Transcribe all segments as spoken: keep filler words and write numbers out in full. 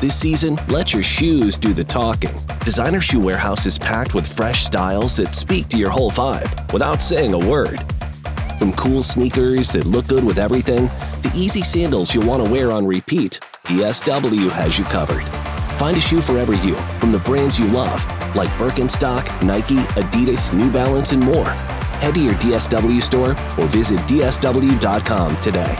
This season, let your shoes do the talking. Designer Shoe Warehouse is packed with fresh styles that speak to your whole vibe without saying a word. From cool sneakers that look good with everything, to easy sandals you'll want to wear on repeat, D S W has you covered. Find a shoe for every you from the brands you love, like Birkenstock, Nike, Adidas, New Balance, and more. Head to your D S W store or visit D S W dot com today.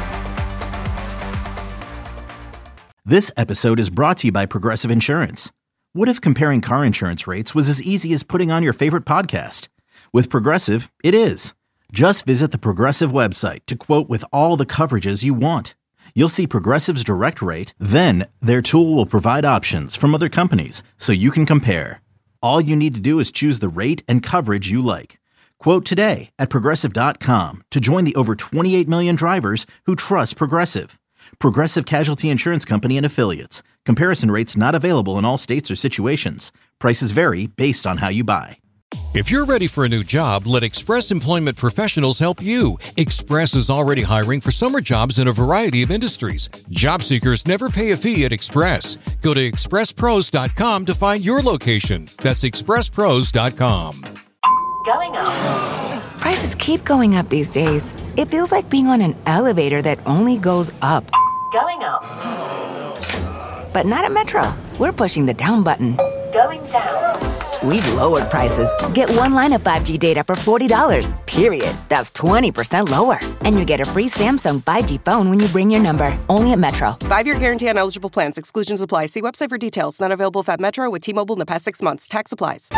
This episode is brought to you by Progressive Insurance. What if comparing car insurance rates was as easy as putting on your favorite podcast? With Progressive, it is. Just visit the Progressive website to quote with all the coverages you want. You'll see Progressive's direct rate, then their tool will provide options from other companies so you can compare. All you need to do is choose the rate and coverage you like. Quote today at Progressive dot com to join the over twenty-eight million drivers who trust Progressive. Progressive Casualty Insurance Company and Affiliates. Comparison rates not available in all states or situations. Prices vary based on how you buy. If you're ready for a new job, let Express Employment Professionals help you. Express is already hiring for summer jobs in a variety of industries. Job seekers never pay a fee at Express. Go to express pros dot com to find your location. That's express pros dot com. Going up. Prices keep going up these days. It feels like being on an elevator that only goes up. Going up. But not at Metro. We're pushing the down button. Going down. We've lowered prices. Get one line of five G data for forty dollars, period. That's twenty percent lower. And you get a free Samsung five G phone when you bring your number. Only at Metro. Five-year guarantee on eligible plans. Exclusions apply. See website for details. Not available at Metro with T-Mobile in the past six months. Tax applies.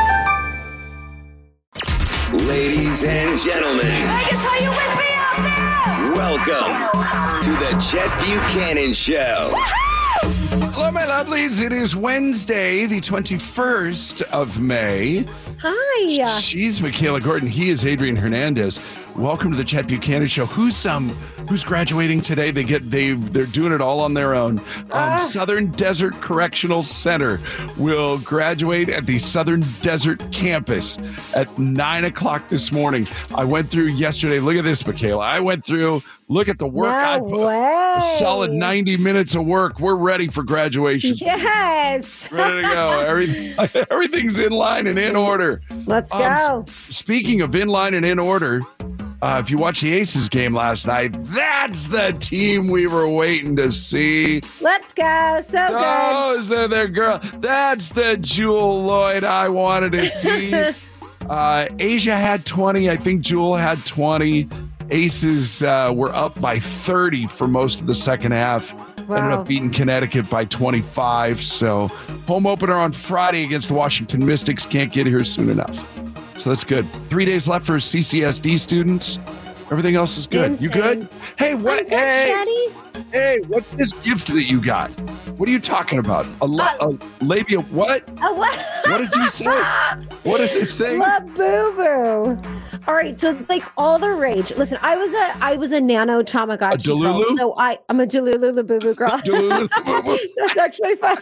Ladies and gentlemen. Vegas, are you with me out there? Welcome to the Chet Buchanan Show. Woo-hoo! Hello, my lovelies. It is Wednesday, the twenty-first of May. Hi. She's Michaela Gordon. He is Adrian Hernandez. Welcome to the Chet Buchanan Show. Who's um who's graduating today? They get they they're doing it all on their own. Um, uh. Southern Desert Correctional Center will graduate at the Southern Desert campus at nine o'clock this morning. I went through yesterday. Look at this, Michaela. I went through. Look at the work. No I put. way. A solid ninety minutes of work. We're ready for graduation. Yes. Ready to go. Everything, everything's in line and in order. Let's um, go. Speaking of in line and in order, uh, if you watched the Aces game last night, that's the team we were waiting to see. Let's go. So good. Oh, so their girl. That's the Jewel Lloyd I wanted to see. uh, Asia had twenty. I think Jewel had twenty. Aces uh, were up by thirty for most of the second half. Wow. Ended up beating Connecticut by twenty-five. So home opener on Friday against the Washington Mystics. Can't get here soon enough. So that's good. Three days left for C C S D students. Everything else is good. Insane. You good? Hey, what? Good, hey, Daddy. hey, what's this gift that you got? What are you talking about? A, la- Uh, a labia? What? Oh, what? What did you say? What is this thing? La Boo Boo. All right, so it's like all the rage. Listen, I was a I was a nano Tamagotchi A girl, Delulu? so I I'm a Delulu La Boo Boo girl. Delulu La Boo Boo. That's actually fun.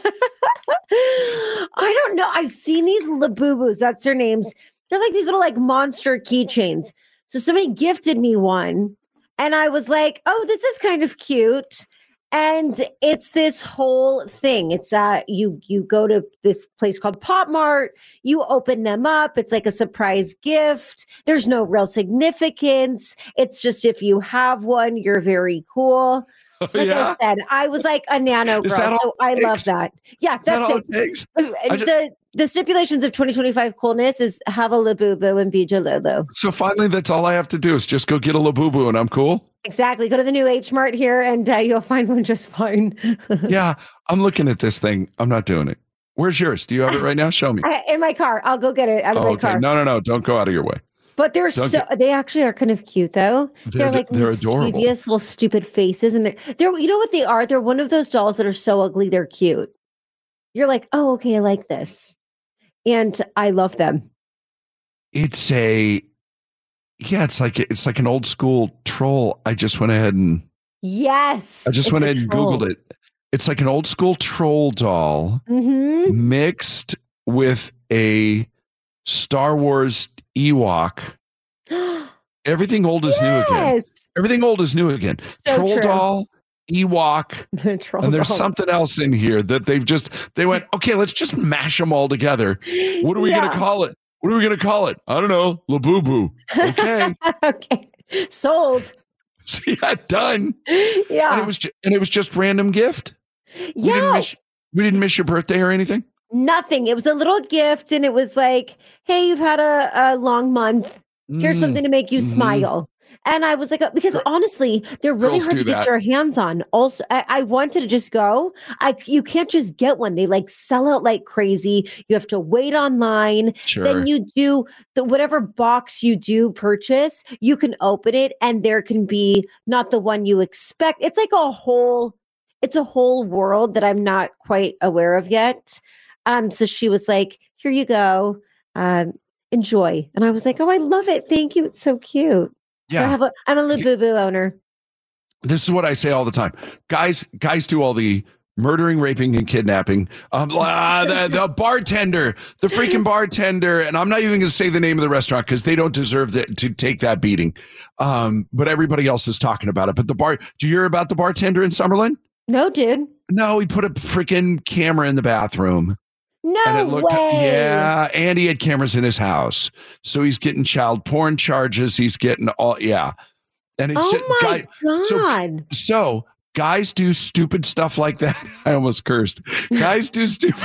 I don't know. I've seen these Labubus. That's their names. They're like these little like monster keychains. So somebody gifted me one, and I was like, "Oh, this is kind of cute." And it's this whole thing. It's uh you you go to this place called Pop Mart, you open them up, it's like a surprise gift. There's no real significance. It's just if you have one, you're very cool. Oh, Like yeah? I said, I was like a nano Is girl, that all so I it love takes? that. Yeah, Is that that's all it. it takes? Uh, I just- the the stipulations of twenty twenty-five coolness is have a Labubu and be Jalulu. So finally, that's all I have to do is just go get a Labubu and I'm cool. Exactly. Go to the new H Mart here and uh, you'll find one just fine. Yeah, I'm looking at this thing. I'm not doing it. Where's yours? Do you have it right now? Show me. I- In my car. I'll go get it out of Oh, my okay. car. No, no, no. Don't go out of your way. But they're Don't so, they actually are kind of cute though. They're, They're- like they're adorable. mischievous little stupid faces. And they're, they're, you know what they are? They're one of those dolls that are so ugly, they're cute. You're like, oh, okay, I like this. And I love them. It's a, yeah, it's like it's like an old school troll. I just went ahead and Yes. I just it's went a ahead and troll. Googled it. It's like an old school troll doll Mhm. mixed with a Star Wars Ewok. Everything old is new again. Yes. Everything old is new again. So Troll true. doll, Ewok, and there's dog. something else in here that they've just, they went, okay, let's just mash them all together. What are we Yeah. going to call it? What are we going to call it? I don't know. Labubu. Okay. Okay. Sold. So yeah, done. Yeah. And it was ju- and it was just random gift. We didn't Yeah. miss, we didn't miss your birthday or anything. Nothing. It was a little gift, and it was like, hey, you've had a, a long month. Here's Mm. something to make you Mhm. smile. And I was like, uh, because honestly, they're really Girls hard do to get that. your hands on. Also, I, I wanted to just go. I you can't just get one. They like sell out like crazy. You have to wait online. Sure. Then you do the whatever box you do purchase, you can open it, and there can be not the one you expect. It's like a whole, it's a whole world that I'm not quite aware of yet. Um, so she was like, "Here you go, um, enjoy." And I was like, "Oh, I love it. Thank you. It's so cute." So I yeah. have a, I'm a Labubu owner. This is what I say all the time. Guys, guys do all the murdering, raping, and kidnapping. Um, ah, the, the bartender, the freaking bartender, and I'm not even going to say the name of the restaurant because they don't deserve the, to take that beating. Um, but everybody else is talking about it. But the bar, do you hear about the bartender in Summerlin? No, dude. No, he put a freaking camera in the bathroom. No And it looked, way. yeah, and he had cameras in his house. So he's getting child porn charges. He's getting all, yeah. And it's Oh just, my guy, so, God. so guys do stupid stuff like that. I almost cursed. Guys do stupid.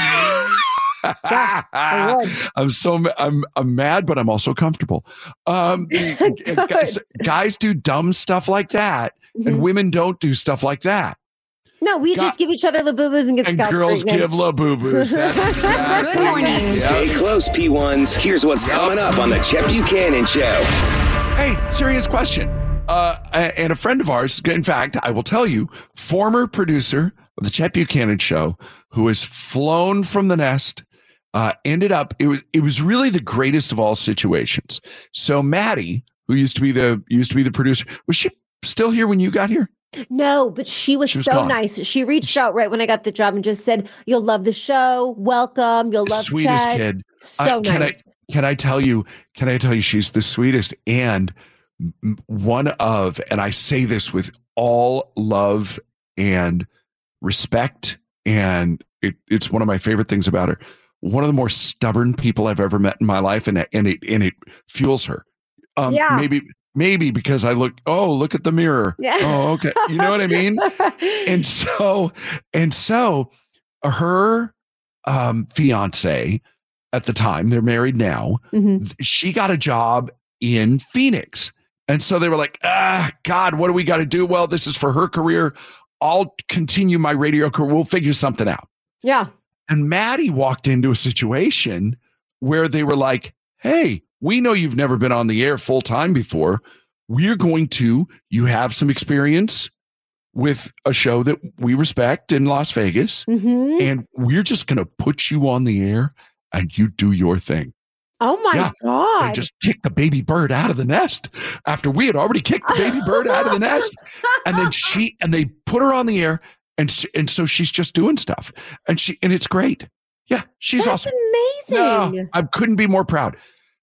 Yeah, I would. I'm so ma- I'm I'm mad, but I'm also comfortable. Um, guys, guys do dumb stuff like that, and Mhm. women don't do stuff like that. No, we God- just give each other Labubus and get And scalp girls give treatments. Labubu's. That's exactly. Good morning. Stay close, P ones. Here's what's coming up on the Chet Buchanan Show. Hey, serious question. Uh, a- and a friend of ours, in fact, I will tell you, former producer of the Chet Buchanan Show, who has flown from the nest, uh, ended up. It was it was really the greatest of all situations. So Maddie, who used to be the used to be the producer, was she still here when you got here? No, but she was, She was so gone. nice. She reached out right when I got the job and just said, "You'll love the show. Welcome. You'll love Sweetest Chet." kid. So Uh, can nice. I can I tell you? Can I tell you? She's the sweetest and m- one of, and I say this with all love and respect, and it, it's one of my favorite things about her. One of the more stubborn people I've ever met in my life, and and it and it fuels her. Um, Yeah. Maybe maybe because I look. Oh, look at the mirror. Yeah. Oh, okay. You know what I mean? And so and so her um fiance at the time, they're married now, Mhm. she got a job in Phoenix. And so they were like, ah, God, what do we got to do? Well, this is for her career. I'll continue my radio career. We'll figure something out. Yeah. And Maddie walked into a situation where they were like, hey, we know you've never been on the air full time before. We're going to, you have some experience with a show that we respect in Las Vegas, Mhm. and we're just going to put you on the air and you do your thing. Oh my Yeah. God. They just kicked the baby bird out of the nest after we had already kicked the baby bird out of the nest. And then she, and they put her on the air. And, s- and so she's just doing stuff, and she, and it's great. Yeah. She's That's awesome. amazing. No, I couldn't be more proud.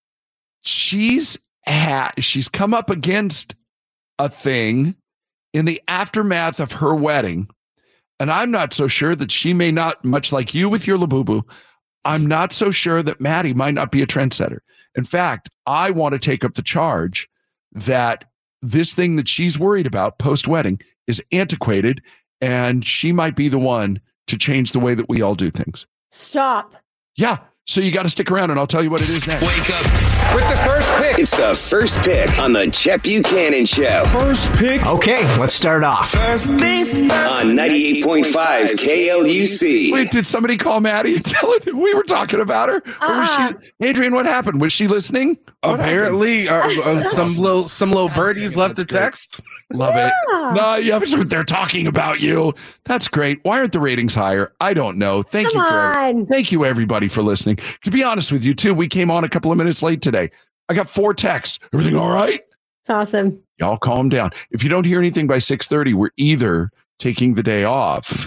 She's had, she's come up against a thing in the aftermath of her wedding. And I'm not so sure that she may not, much like you with your Labubu, I'm not so sure that Maddie might not be a trendsetter. In fact, I want to take up the charge that this thing that she's worried about post-wedding is antiquated, and she might be the one to change the way that we all do things. Stop. Yeah. So you got to stick around, and I'll tell you what it is next. Wake up with the first pick. It's the first pick on the Chet Buchanan Show. First pick. Okay, let's start off. First things first. On ninety-eight point five K L U C. Wait, did somebody call Maddie and tell her that we were talking about her? Or was Uh-uh. she, Adrian, what happened? Was she listening? What Apparently, uh, uh, some little some little birdies left a That's great. text. Love it. Yeah. No, yeah, but they're talking about you. That's great. Why aren't the ratings higher? I don't know. Thank Come you for on. thank you everybody for listening. To be honest with you, too, we came on a couple of minutes late today. I got four texts. Everything all right? It's awesome. Y'all calm down. If you don't hear anything by six thirty, we're either taking the day off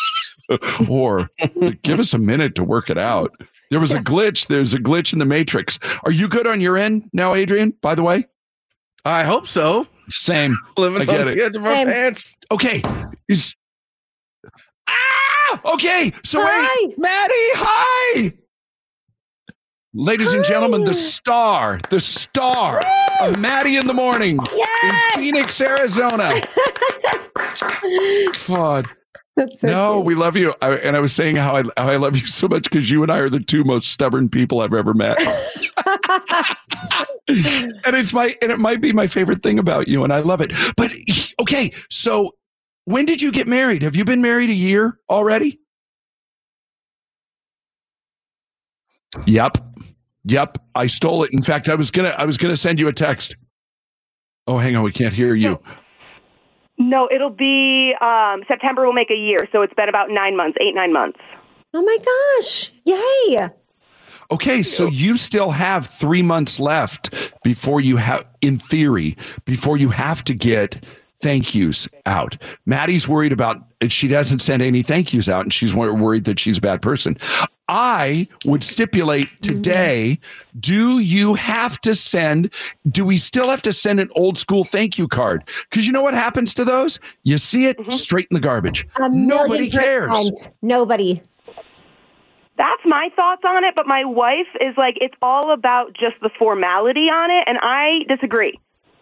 or give us a minute to work it out. There was a glitch. There's a glitch in the matrix. Are you good on your end now, Adrian, by the way? I hope so. Same. Living I get on it. the edge of our Same. pants. Okay. Is ah okay. So Hi. wait, Maddie, hi. Ladies and gentlemen, the star, the star of Maddie in the Morning Yes! in Phoenix, Arizona. God. That's so No, cute. we love you. I, and I was saying how I, how I love you so much because you and I are the two most stubborn people I've ever met. and it's my and it might be my favorite thing about you, and I love it. But okay, so when did you get married? Have you been married a year already? Yep. Yep. I stole it. In fact, I was gonna I was gonna send you a text. Oh, hang on, we can't hear you. No, it'll be um, September will make a year, so it's been about nine months, eight, nine months. Oh my gosh. Yay. Okay, so you still have three months left before you have, in theory, before you have to get thank yous out. Maddie's worried about, she doesn't send any thank yous out, and she's wor- worried that she's a bad person. I would stipulate today, do you have to send, do we still have to send an old school thank you card? Because you know what happens to those? You see it straight in the garbage. A Nobody million cares. percent. Nobody. That's my thoughts on it, but my wife is like, it's all about just the formality on it, and I disagree.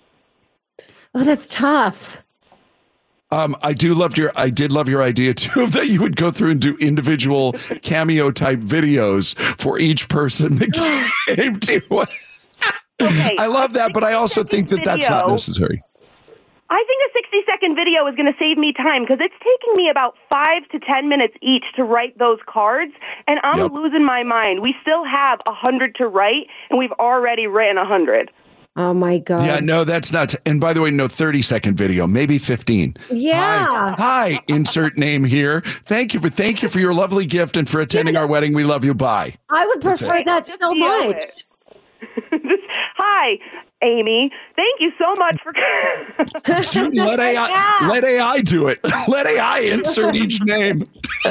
Oh, that's tough. Um, I do love your. I did love your idea too that you would go through and do individual cameo type videos for each person that came to. Okay, I love that, but I also think that that's not video. necessary. I think a sixty second video is going to save me time because it's taking me about five to ten minutes each to write those cards, and I'm Yep. losing my mind. We still have a hundred to write, and we've already written a hundred. Oh my God. Yeah, no, that's nuts. And by the way, no thirty second video, maybe fifteen. Yeah. Hi, hi, insert name here. Thank you for thank you for your lovely gift and for attending our wedding. We love you. Bye. I would That's prefer it. that so Deal much. it. Just, hi, Amy. Thank you so much for. Dude, let A I Yeah. let A I do it. Let A I insert each name.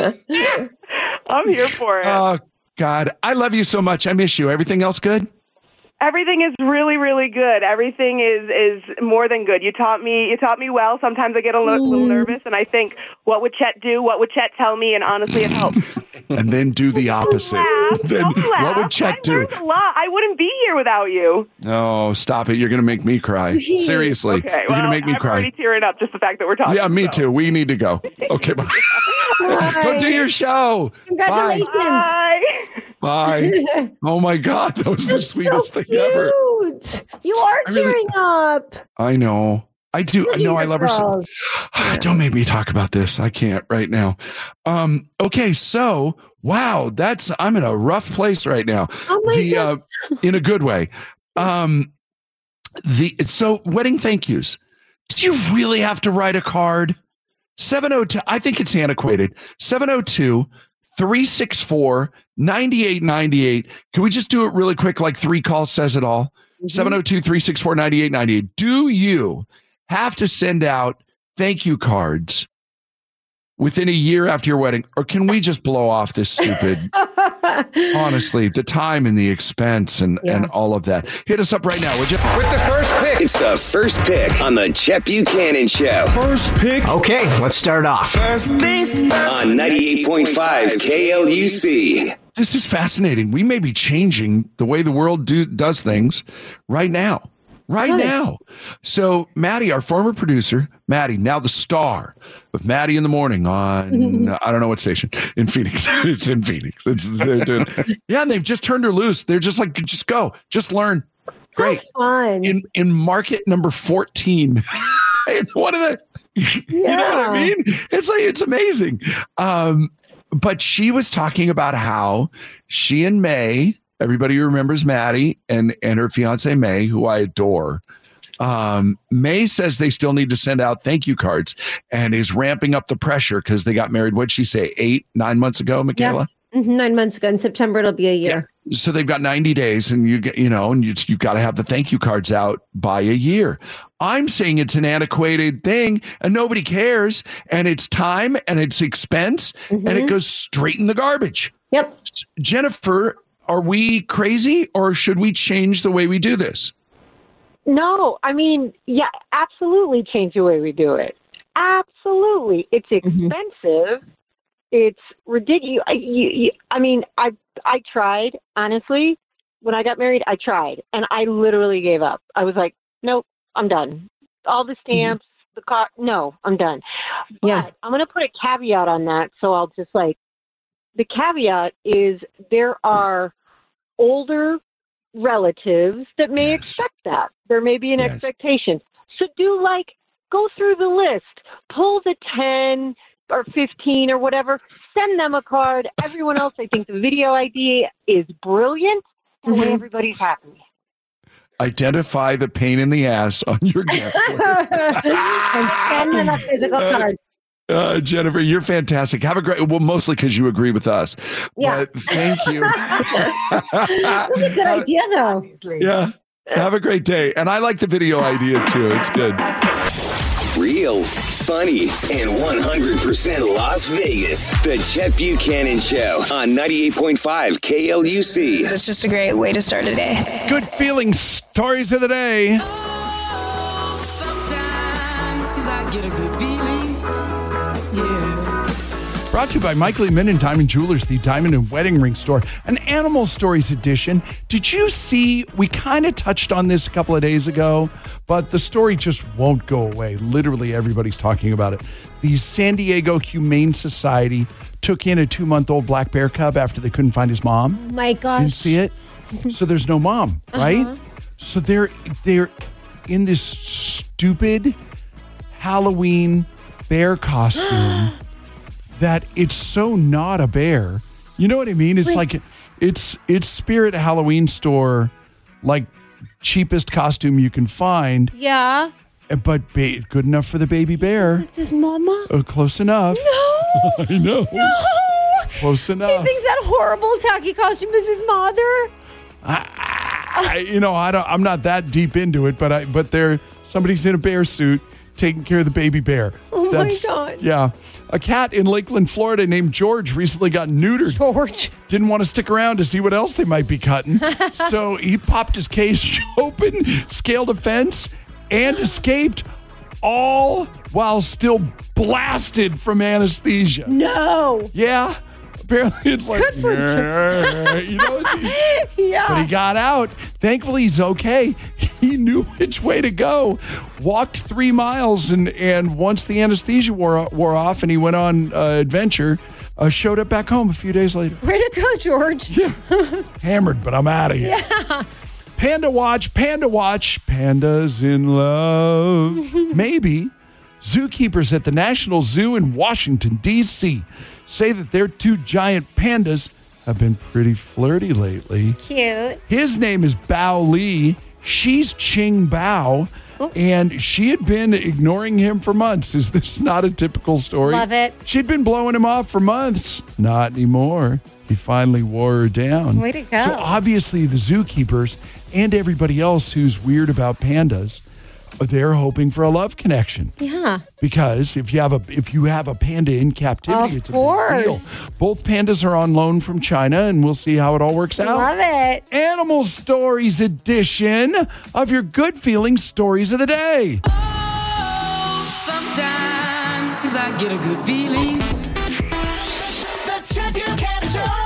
I'm here for it. Oh God, I love you so much. I miss you. Everything else good? Everything is really, really good. Everything is is more than good. You taught me. You taught me well. Sometimes I get a li- little nervous, and I think, what would Chet do? What would Chet tell me? And honestly, it helps. And then do the opposite. Laugh, Then don't laugh. what would Chet I do? learned a lot. I wouldn't be here without you. No, stop it. You're going to make me cry. Seriously. Okay, You're well, going to make me I'm cry. already tearing up just the fact that we're talking. Yeah, me so. too. We need to go. Okay, bye. Go do your show. Congratulations. Bye. Bye. Oh my God, that was the That's sweetest so thing ever. cute. You are I really- tearing up. I know. I do. I know. I love her so. Girls. Don't make me talk about this. I can't right now. Um. Okay. So, wow, that's. I'm in a rough place right now. Oh my the God. uh, in a good way. Um. The so wedding thank yous. Did you really have to write a card? seven oh two. I think it's antiquated. seven oh two, three six four, nine eight nine eight. Can we just do it really quick? Like three calls says it all. seven oh two, three six four, nine eight nine eight. Do you have to send out thank you cards within a year after your wedding? Or can we just blow off this stupid, honestly, the time and the expense and, Yeah. and all of that? Hit us up right now, would you? With the first pick. It's the first pick on the Chet Buchanan Show. First pick. Okay, let's start off. On ninety-eight point five K L U C. This is fascinating. We may be changing the way the world do, does things right now. Right Good. now. So, Maddie, our former producer, Maddie, now the star of Maddie in the Morning on, I don't know what station, in Phoenix. It's in Phoenix. It's, they're doing, yeah, and they've just turned her loose. They're just like, just go, just learn. Great. How fun. In in market number fourteen. One of the, you know what I mean? It's like, it's amazing. Um, but she was talking about how she and May, everybody remembers Maddie and, and her fiance May, who I adore. Um, May says they still need to send out thank you cards and is ramping up the pressure because they got married. What'd she say? Eight, nine months ago, Michaela? Mhm, Nine months ago. In September, it'll be a year. So they've got ninety days, and you get, you know, and you you got to have the thank you cards out by a year. I'm saying it's an antiquated thing, and nobody cares, and it's time, and it's expense, and it goes straight in the garbage. Yep. Jennifer, are we crazy, or should we change the way we do this? No, I mean, yeah, absolutely change the way we do it. Absolutely. It's expensive. Mm-hmm. It's ridiculous. I, you, you, I mean, I I tried, honestly. When I got married, I tried. And I literally gave up. I was like, nope, I'm done. All the stamps, mm-hmm. the car, no, I'm done. But yeah. I'm going to put a caveat on that. So I'll just like, the caveat is there are older relatives that may yes. expect that. There may be an yes. expectation. So do like, go through the list, pull the ten or fifteen or whatever, send them a card. Everyone else, I think the video idea is brilliant. And mm-hmm. everybody's happy. Identify the pain in the ass on your guest list. And send them a physical uh, card. Uh, Jennifer, you're fantastic. Have a great, well, mostly because you agree with us. Yeah. But thank you. That was a good idea, though. Yeah. Have a great day. And I like the video idea, too. It's good. Real, funny, and one hundred percent Las Vegas. The Chet Buchanan Show on ninety-eight point five K L U C. It's just a great way to start a day. Good feeling stories of the day. Oh, sometimes I get a good feeling. Yeah. Brought to you by Michael E. Minden Diamond Jewelers, the diamond and wedding ring store, an Animal Stories edition. Did you see, we kind of touched on this a couple of days ago, but the story just won't go away. Literally everybody's talking about it. The San Diego Humane Society took in a two-month-old black bear cub after they couldn't find his mom. Oh my gosh. Didn't see it? So there's no mom, right? Uh-huh. So they're they're in this stupid Halloween bear costume. That it's so not a bear. You know what I mean? It's Wait. like it's it's Spirit Halloween store, like cheapest costume you can find. Yeah. But ba- good enough for the baby bear. It's his mama? Uh, close enough. No. I know. No. Close enough. He thinks that horrible tacky costume is his mother. I, I, you know, I don't. I'm not that deep into it, but I. But there, somebody's in a bear suit taking care of the baby bear. Oh That's, my God. Yeah. A cat in Lakeland, Florida named George recently got neutered. George. Didn't want to stick around to see what else they might be cutting. So he popped his cage open, scaled a fence, and escaped, all while still blasted from anesthesia. No. Yeah. Apparently it's like, good for you know, yeah. But he got out. Thankfully, he's okay. He knew which way to go. Walked three miles, and, and once the anesthesia wore, wore off and he went on uh, adventure, uh, showed up back home a few days later. Way to go, George. Yeah. Hammered, but I'm out of here. Yeah. Panda Watch, Panda Watch, pandas in love. Maybe. Zookeepers at the National Zoo in Washington, D C say that their two giant pandas have been pretty flirty lately. Cute. His name is Bao Li. She's Ching Bao. Oh. And she had been ignoring him for months. Is this not a typical story? Love it. She'd been blowing him off for months. Not anymore. He finally wore her down. Way to go. So obviously the zookeepers and everybody else who's weird about pandas, they're hoping for a love connection. Yeah. Because if you have a if you have a panda in captivity, of it's a course. big deal. Both pandas are on loan from China, and we'll see how it all works out. Love it. Animal Stories edition of your good feeling stories of the day. Oh, sometimes I get a good feeling. The Chet Buchanan Show.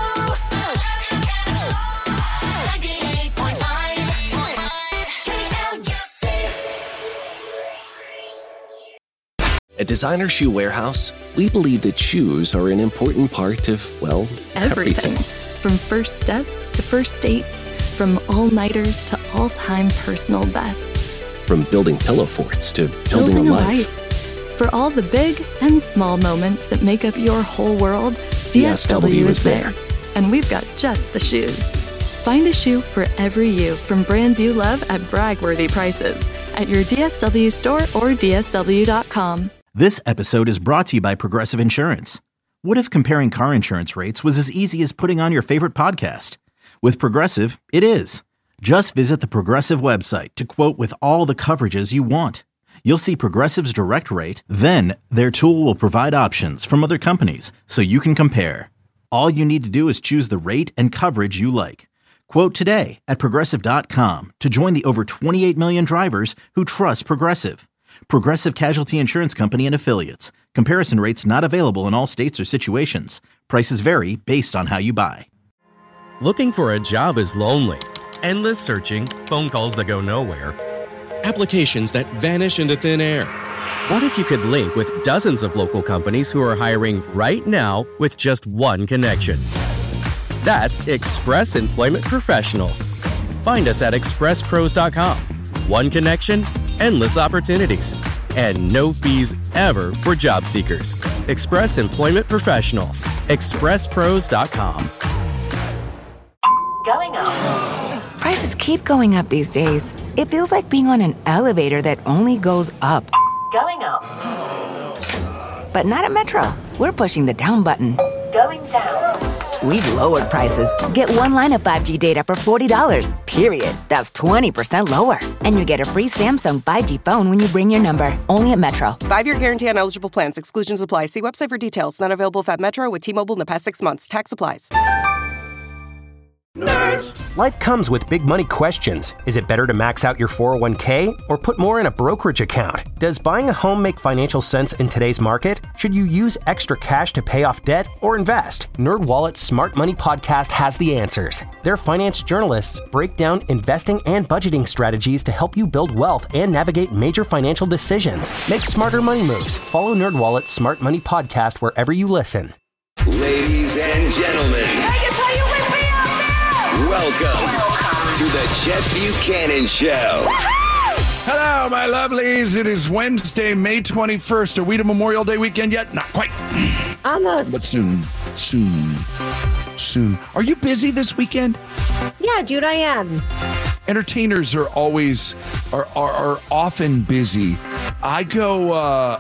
ninety-eight point five K L U C. At Designer Shoe Warehouse, we believe that shoes are an important part of, well, everything. everything. From first steps to first dates, from all-nighters to all-time personal bests. From building pillow forts to building, Building a a life. life. For all the big and small moments that make up your whole world, D S W is there. And we've got just the shoes. Find a shoe for every you from brands you love at brag-worthy prices at your D S W store or D S W dot com. This episode is brought to you by Progressive Insurance. What if comparing car insurance rates was as easy as putting on your favorite podcast? With Progressive, it is. Just visit the Progressive website to quote with all the coverages you want. You'll see Progressive's direct rate, then their tool will provide options from other companies so you can compare. All you need to do is choose the rate and coverage you like. Quote today at Progressive dot com to join the over twenty-eight million drivers who trust Progressive. Progressive Casualty Insurance Company and Affiliates. Comparison rates not available in all states or situations. Prices vary based on how you buy. Looking for a job is lonely. Endless searching, phone calls that go nowhere, applications that vanish into thin air. What if you could link with dozens of local companies who are hiring right now with just one connection? That's Express Employment Professionals. Find us at express pros dot com. One connection, endless opportunities, and no fees ever for job seekers. Express Employment Professionals. express pros dot com. Going up. Prices keep going up these days. It feels like being on an elevator that only goes up. Going up. But not at Metro. We're pushing the down button. Going down. We've lowered prices. Get one line of five G data for forty dollars, period. That's twenty percent lower. And you get a free Samsung five G phone when you bring your number. Only at Metro. Five-year guarantee on eligible plans. Exclusions apply. See website for details. Not available at Metro with T-Mobile in the past six months. Tax applies. Nerds. Life comes with big money questions. Is it better to max out your four oh one k or put more in a brokerage account? Does buying a home make financial sense in today's market? Should you use extra cash to pay off debt or invest? NerdWallet's Smart Money Podcast has the answers. Their finance journalists break down investing and budgeting strategies to help you build wealth and navigate major financial decisions. Make smarter money moves. Follow NerdWallet's Smart Money Podcast wherever you listen. Ladies and gentlemen, Vegas, are you with me out there? welcome to the Chet Buchanan Show. Hello, my lovelies. It is Wednesday, May twenty-first. Are we to Memorial Day weekend yet? Not quite. Almost. But soon, soon, soon. Are you busy this weekend? Yeah, dude, I am. Entertainers are always, are, are, are often busy. I go, uh,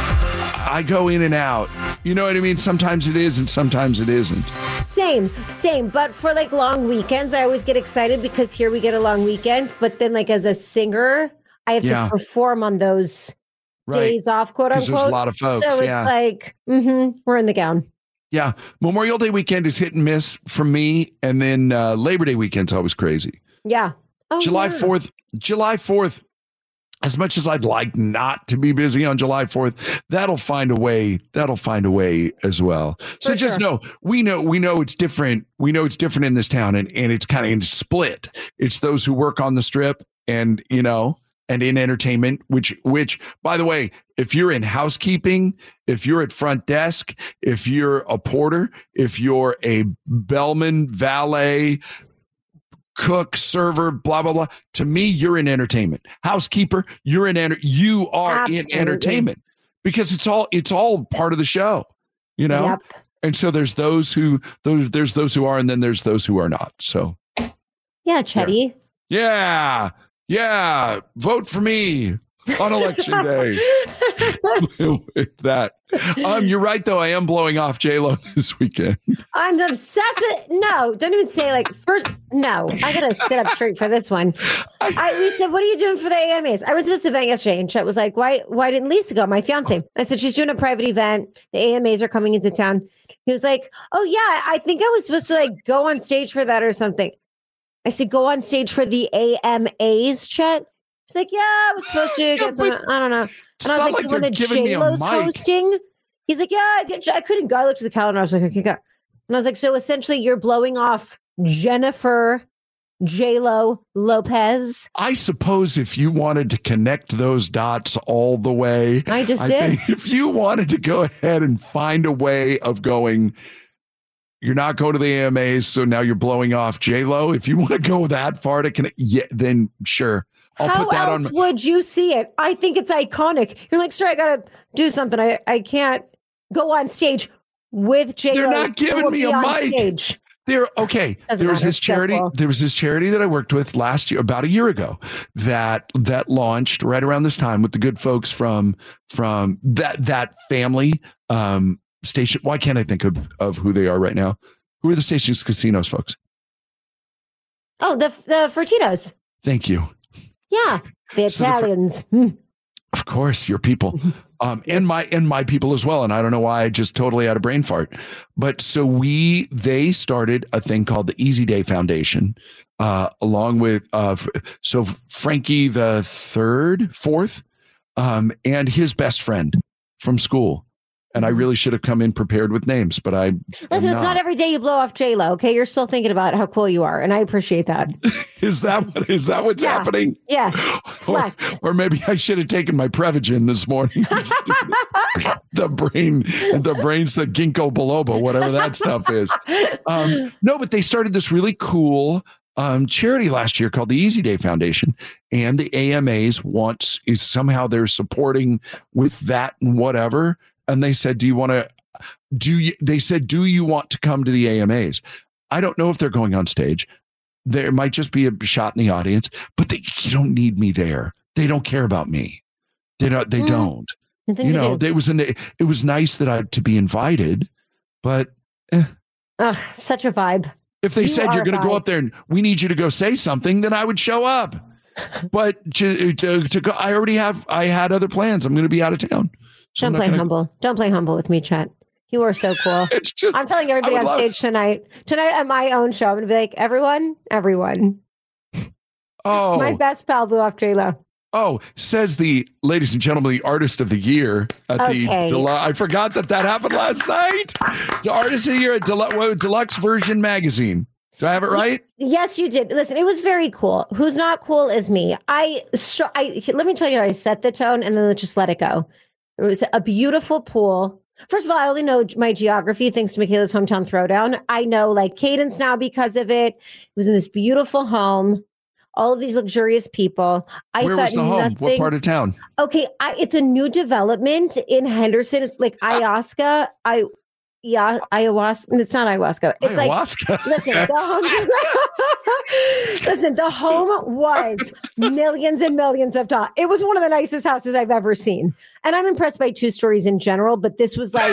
I go in and out. You know what I mean? Sometimes it is and sometimes it isn't. Same, same. But for like long weekends, I always get excited because here we get a long weekend. But then, like, as a singer, I have Yeah. to perform on those Right. days off, quote 'Cause unquote. there's a lot of folks, So yeah. it's like, mm-hmm, we're in the gown. Yeah. Memorial Day weekend is hit and miss for me. And then uh, Labor Day weekend's always crazy. Yeah. Oh, July yeah. fourth, July fourth, as much as I'd like not to be busy on July fourth, that'll find a way. That'll find a way as well. So For just sure. know, we know, we know it's different. We know it's different in this town, and, and it's kind of split. It's those who work on the strip and, you know, and in entertainment, which, which, by the way, if you're in housekeeping, if you're at front desk, if you're a porter, if you're a bellman, valet, cook, server, blah, blah, blah. To me, you're in entertainment. Housekeeper, you're in, enter- you are Absolutely. in entertainment because it's all, it's all part of the show, you know? Yep. And so there's those who, those, there's those who are, and then there's those who are not. So Yeah, Chetty. yeah, yeah, vote for me on election day. With that, um, you're right though. I am blowing off J-Lo this weekend. I'm obsessed with no, don't even say like first no. I gotta sit up straight for this one. I we said, what are you doing for the A M As? I went to this event yesterday and Chet was like, Why why didn't Lisa go? My fiance. I said, she's doing a private event. The A M As are coming into town. He was like, oh yeah, I think I was supposed to like go on stage for that or something. I said, go on stage for the A M As, Chet. He's like, yeah, I was supposed to get some, I don't know. It's And I not was like, like when the they're giving me a J-Lo's mic. hosting, he's like, yeah, I, could, I couldn't go. I looked at the calendar. I was like, okay, go. And I was like, so essentially you're blowing off Jennifer J-Lo Lopez. I suppose if you wanted to connect those dots all the way, I just I did. think if you wanted to go ahead and find a way of going, you're not going to the A M As, so now you're blowing off J-Lo. If you want to go that far to connect, yeah, then sure. I'll How put that else on. would you see it? I think it's iconic. You're like, sir, I gotta do something. I, I can't go on stage with J-Lo. They're not giving or me be a on mic. Stage. There, okay. Doesn't there was matter. this charity. Simple. There was this charity that I worked with last year, about a year ago, that that launched right around this time with the good folks from from that that family um, station. Why can't I think of of who they are right now? Who are the Stations Casinos folks? Oh, the the Fertitas. Thank you. Yeah, the So the Fer- Italians. Hmm. Of course, your people, um, and my and my people as well. And I don't know why I just totally had a brain fart. But so we they started a thing called the Easy Day Foundation, uh, along with uh, f- so Frankie the third, fourth, um, and his best friend from school. And I really should have come in prepared with names, but I Listen, it's not every day you blow off J-Lo, okay? You're still thinking about how cool you are, and I appreciate that. Is that what is that what's Yeah. happening? Yes. Flex. Or, or maybe I should have taken my Prevagen this morning. the brain, the brain's the ginkgo biloba, whatever that stuff is. Um, no, but they started this really cool um, charity last year called the Easy Day Foundation, and the A M As wants is somehow they're supporting with that and whatever. And they said, "Do you want to? Do you?" They said, "Do you want to come to the A M As?" I don't know if they're going on stage. There might just be a shot in the audience, but they, you don't need me there. They don't care about me. They don't. They Mm. don't. I think You they know, do. it was an. It was nice that I to be invited, but eh, Ugh, such a vibe. if they You said are you're going to go vibe. up there and we need you to go say something, then I would show up. But to, to, to go, I already have. I had other plans. I'm going to be out of town. So I'm Don't not play gonna- humble. Don't play humble with me, Chet. You are so cool. It's just, I'm telling everybody I on would love- stage tonight. Tonight at my own show, I'm gonna be like, everyone, everyone. Oh, My best pal blew off J-Lo. Oh, says the ladies and gentlemen, the artist of the year at Okay. the Deluxe. I forgot that that happened last night. The artist of the year at Deluxe, well, Deluxe Version Magazine. Do I have it right? Yes, you did. Listen, it was very cool. Who's not cool is me. I, str- I let me tell you how I set the tone, and then let's just let it go. It was a beautiful pool. First of all, I only know my geography thanks to Michaela's Hometown Throwdown. I know like cadence now because of it. It was in this beautiful home. All of these luxurious people. I Where thought was the home? nothing. What part of town? Okay, I, it's a new development in Henderson. It's like ayahuasca. I, yeah, ayahuasca. It's not ayahuasca. It's Ayahuasca. like listen, the home, listen. The home was millions and millions of dollars. It was one of the nicest houses I've ever seen, and I'm impressed by two stories in general. But this was like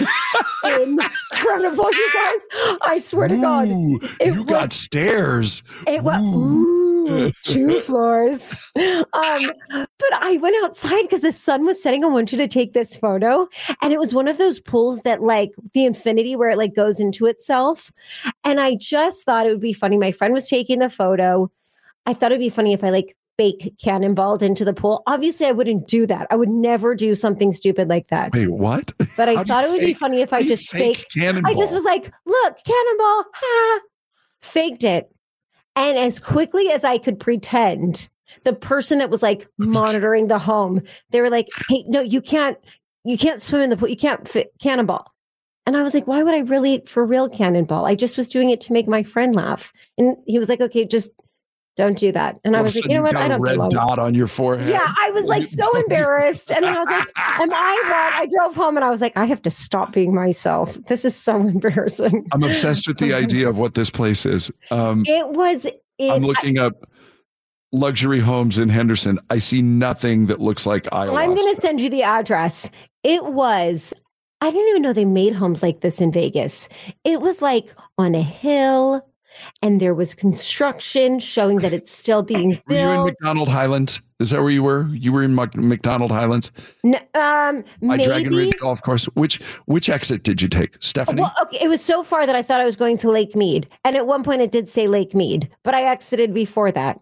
incredible, you guys. I swear to God, Ooh, it you was. got stairs. It was ooh, two floors. Um, but I went outside because the sun was setting. I wanted to take this photo, and it was one of those pools that, like the infinity, where it like goes into itself. And I just thought it would be funny. My friend was taking the photo. I thought it'd be funny if I like fake cannonballed into the pool. Obviously, I wouldn't do that. I would never do something stupid like that. Wait, what? But I How do thought you it would be fake- funny if how I do you just fake fake. cannonball? I just was like, look, cannonball, ha, faked it. And as quickly as I could pretend, the person that was like monitoring the home, they were like, hey, no, you can't, you can't swim in the pool. You can't fit cannonball. And I was like, why would I really for real cannonball? I just was doing it to make my friend laugh. And he was like, okay, just don't do that. And I All of a was like, sudden you know what? got I a don't red belong. dot on your forehead. Yeah, I was like so embarrassed. And then I was like, am I wrong? I drove home and I was like, I have to stop being myself. This is so embarrassing. I'm obsessed with the idea of what this place is. Um, It was, it, I'm looking up luxury homes in Henderson. I see nothing that looks like I, ayahuasca. I'm going to send you the address. It was, I didn't even know they made homes like this in Vegas. It was like on a hill and there was construction showing that it's still being Were you in built. McDonald Highlands? Is that where you were? You were in Mc- McDonald Highlands N- um, by Dragon maybe. Ridge Golf Course. Which which exit did you take, Stephanie? Well, okay, it was so far that I thought I was going to Lake Mead. And at one point it did say Lake Mead, but I exited before that.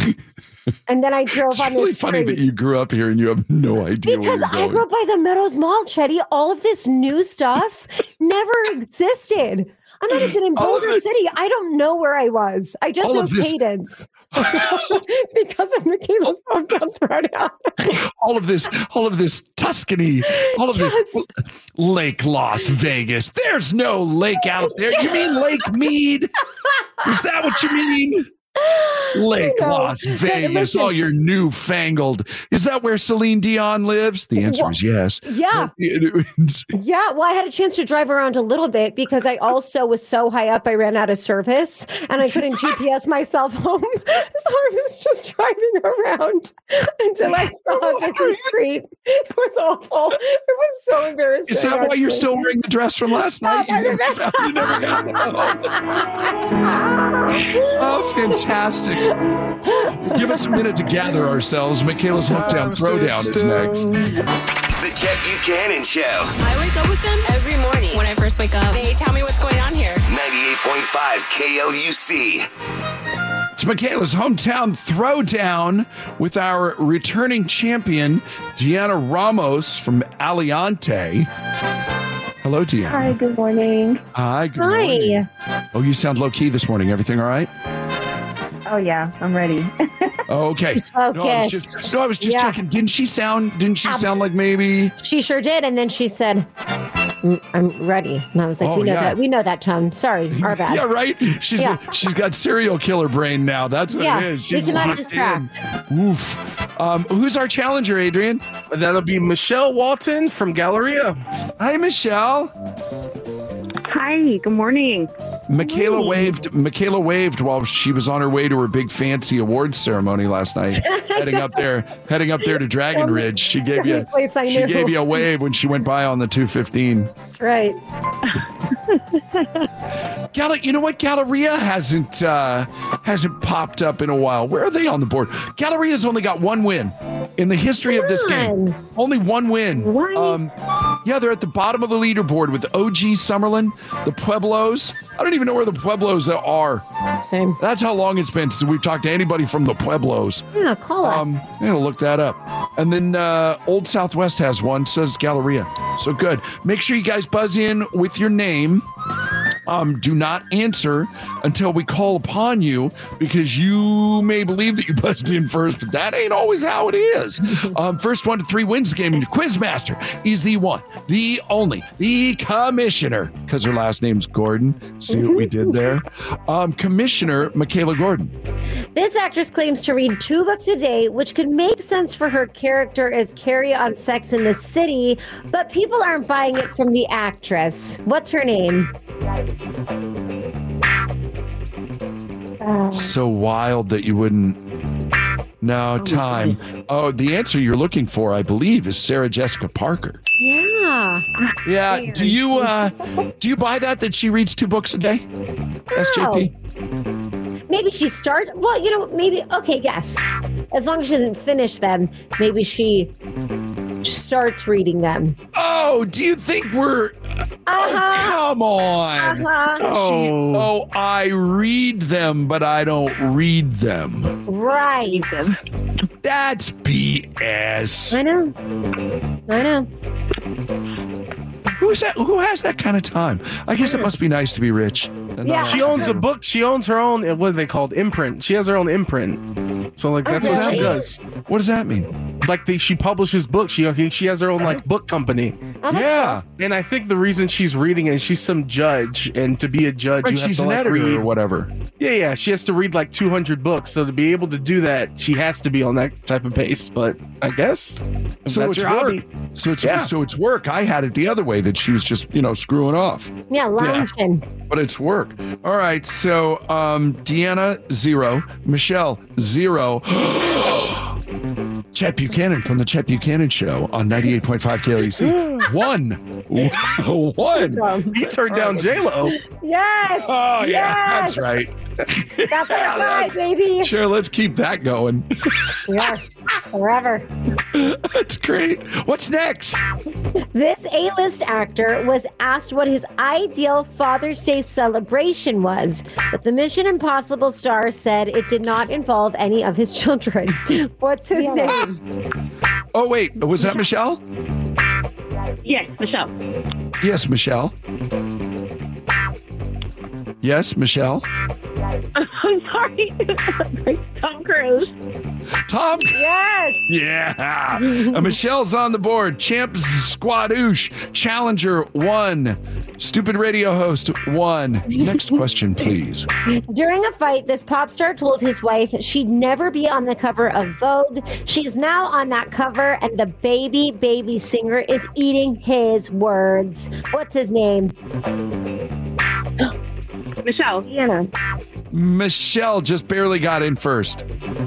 And then I drove It's on really the funny street. that you grew up here and you have no idea Because where I you're grew going. up by the Meadows Mall, Chetty. All of this new stuff never existed. I might have been in All of Boulder it- City. I don't know where I was. I just All know of this- cadence. Because of Michaela's hometown throwdown. all of this, all of this Tuscany, all of Yes. this Lake Las Vegas. There's no lake out there. You mean Lake Mead? Is that what you mean? Lake No. Las No, Vegas, listen. all your newfangled. Is that where Celine Dion lives? The answer Well, is yes. Yeah. Yeah, well, I had a chance to drive around a little bit because I also was so high up, I ran out of service and I couldn't G P S myself home. So I was just driving around until I saw a busy street. It was awful. It was so embarrassing. Is that why you're actually. still wearing the dress from last night? Stop, You I never, found, you never got it home. Oh, fantastic. Give us a minute to gather ourselves. Michaela's Hometown Throwdown is next. The Chet Buchanan Show. I wake up with them every morning. When I first wake up, they tell me what's going on here. ninety-eight point five K L U C. It's Michaela's hometown throwdown with our returning champion, Deanna Ramos from Aliante. Hello, Deanna. Hi, good morning. Hi, good Hi. morning. Oh, you sound low-key this morning. Everything all right? Oh, yeah, I'm ready. Oh, okay. She's No, I was focused. just, no, I was just Yeah. checking. Didn't she sound, didn't she Abs- sound like maybe? She sure did. And then she said, "Mm, I'm ready. And I was like, Oh, we know yeah. that. We know that tone. Sorry, our bad. Yeah, right? She's Yeah. she's got serial killer brain now. That's what Yeah, it is. we She's cannot locked distract. in. Oof. Um, who's our challenger, Adrian? That'll be Michelle Walton from Galleria. Hi, Michelle. Hi, good morning. Michaela waved. Michaela waved while she was on her way to her big fancy awards ceremony last night, heading up there, heading up there to Dragon Ridge. She gave you, Only place I she knew. gave you a wave when she went by on the two fifteen. That's right. Gall- you know what? Galleria hasn't uh, hasn't popped up in a while. Where are they on the board? Galleria's only got one win in the history of this game. Only one win. Um, yeah, they're at the bottom of the leaderboard with O G Summerlin, the Pueblos. I don't even know where the Pueblos are. Same. That's how long it's been since we've talked to anybody from the Pueblos. Yeah, call us. Um, I'm gonna look that up. And then uh, Old Southwest has one, says Galleria. So good. Make sure you guys buzz in with your name. Um, do not answer until we call upon you, because you may believe that you buzzed in first, but that ain't always how it is. Um, first one to three wins the game. And your Quizmaster is the one, the only, the commissioner, because her last name's Gordon. See what we did there? Um, Commissioner Michaela Gordon. This actress claims to read two books a day, which could make sense for her character as Carrie on Sex in the City, but people aren't buying it from the actress. What's her name? So wild that you wouldn't. No, time. Oh, the answer you're looking for, I believe, is Sarah Jessica Parker. Yeah. Yeah. Do you uh do you buy that that she reads two books a day? S J P. Maybe she starts. Well, you know, maybe. Okay, yes. As long as she doesn't finish them, maybe she starts reading them. Oh, do you think we're? Uh-huh. Oh, come on. Uh-huh. She- oh, I read them, but I don't read them. Right. That's B S. I know. I know. Who is that? Who has that kind of time? I guess it must be nice to be rich. and not She have to owns a do- book. She owns her own, what are they called? Imprint. She has her own imprint. So, like, that's what she Okay. does. What does that mean? Like, the, she publishes books. She she has her own, like, book company. Yeah. And I think the reason she's reading is she's some judge. And to be a judge, Right, you have she's to, an like, editor read. or whatever. Yeah, yeah. She has to read, like, two hundred books. So, to be able to do that, she has to be on that type of pace. But I guess. if So that's it's your work. hobby. So it's Yeah. so it's work. I had it the other way, that she was just, you know, screwing off. Yeah, lounging. But it's work. All right. So um Deanna, zero. Michelle, zero. Chet Buchanan from the Chet Buchanan Show on ninety-eight point five K L U C. One. One. He turned down J-Lo. Yes. Oh, yeah. Yes. That's right. That's our guy, baby. Sure, let's keep that going. Yeah. Forever. That's great. What's next? This A-list actor was asked what his ideal Father's Day celebration was, but the Mission Impossible star said it did not involve any of his children. What's his name? Oh, wait. Was that Michelle? Yes, Michelle. Yes, Michelle. Yes, Michelle. I'm sorry. Tom Cruise. Tom? Yes. Yeah. Uh, Michelle's on the board. Champ Squadoosh. Challenger, one. Stupid radio host, one. Next question, please. During a fight, this pop star told his wife she'd never be on the cover of Vogue. She's now on that cover, and the baby, baby singer is eating his words. What's his name? Michelle. Deanna. Michelle just barely got in first.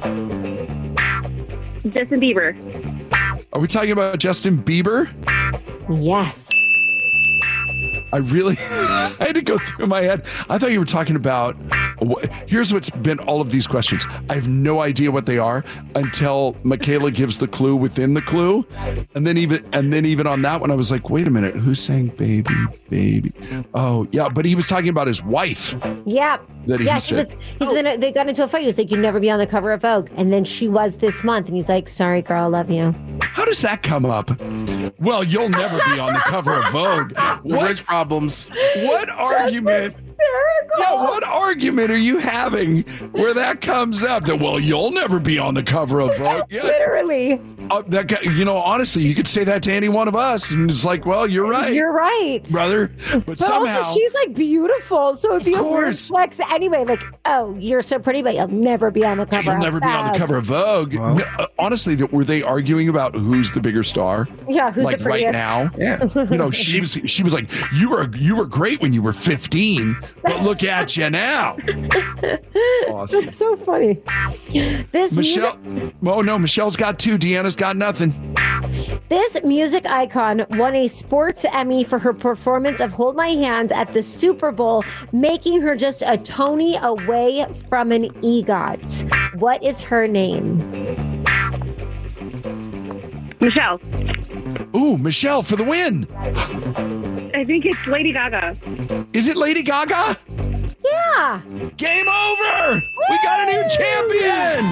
Justin Bieber. Are we talking about Justin Bieber? Yes. I really, I had to go through my head. I thought you were talking about, here's what's been all of these questions. I have no idea what they are until Michaela gives the clue within the clue. And then even, and then even on that one, I was like, wait a minute, who's saying baby, baby? Oh yeah, but he was talking about his wife. Yeah. That he yeah, said. she was, he's then they got into a fight. He was like, you'd never be on the cover of Vogue. And then she was this month. And he's like, sorry, girl, I love you. How does that come up? Well, you'll never be on the cover of Vogue. What? Rich problems. What argument? Yeah, what argument are you having where that comes up? That, well, you'll never be on the cover of Vogue. Yeah. Literally. Uh, that guy, you know, honestly, you could say that to any one of us, and it's like, well, you're right. You're right, brother. But, But somehow, also, she's like beautiful. So it'd be a weird flex anyway. Like, oh, you're so pretty, but you'll never be on the cover. you'll of never be on the Vogue. cover of Vogue. No, uh, honestly, that were they arguing about who's the bigger star? Yeah, who's like the right prettiest? now? Yeah, you know, she was she was like, you were you were great when you were fifteen, but look at you now. Awesome. That's so funny. This Michelle. music, Oh no, Michelle's got two. Deanna's got nothing. this music icon won a sports Emmy for her performance of "Hold My Hand" at the Super Bowl, making her just a Tony away from an EGOT. What is her name? Michelle. Ooh, Michelle for the win. I think it's Lady Gaga. Is it Lady Gaga? Yeah. Game over. We got a new champion.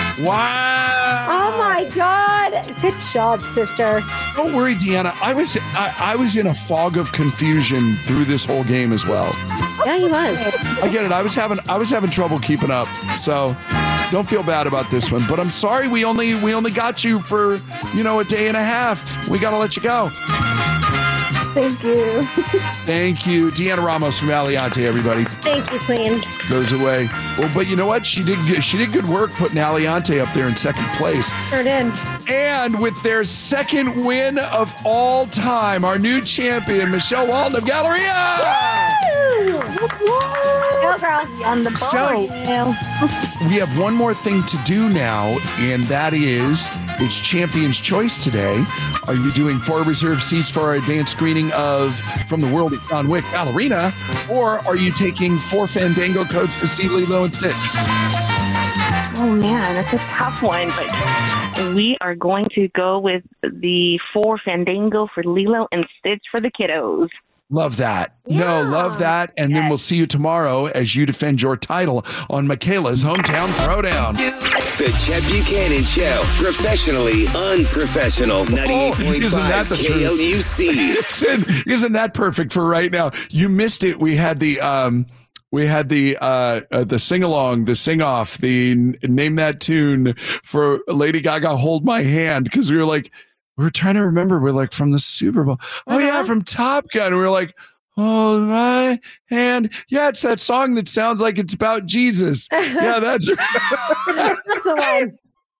Wow. Oh my God. Good job, sister. Don't worry, Deanna. I was I, I was in a fog of confusion through this whole game as well. Yeah, he was. I get it. I was having I was having trouble keeping up. So don't feel bad about this one. But I'm sorry we only we only got you for, you know, a day and a half. We gotta let you go. Thank you. Thank you. Deanna Ramos from Aliante, everybody. Thank you, Queen. Goes away. Well, but you know what? She did good- she did good work putting Aliante up there in second place. Sure did. And with their second win of all time, our new champion, Michelle Walton of Galleria. Go, girl. On the So we have one more thing to do now, and that is it's Champion's Choice today. Are you doing four reserved seats for our advanced screening of From the World of John Wick Ballerina, or are you taking four Fandango codes to see Lilo and Stitch? Oh man, that's a tough one, but we are going to go with the four Fandango for Lilo and Stitch for the kiddos. Love that. No, love that. And then we'll see you tomorrow as you defend your title on Michaela's Hometown Throwdown. The Chet Buchanan Show. Professionally unprofessional. ninety-eight point Isn't that five the K L U C. isn't, isn't that perfect for right now? You missed it. We had the um we had the uh, uh the sing along, the sing off, the n- name that tune for Lady Gaga Hold My Hand, because we were like we were trying to remember, we're like from the Super Bowl. Oh yeah, from Top Gun. We were like, hold my hand. Yeah, it's that song that sounds like it's about Jesus. Yeah, that's That's the one.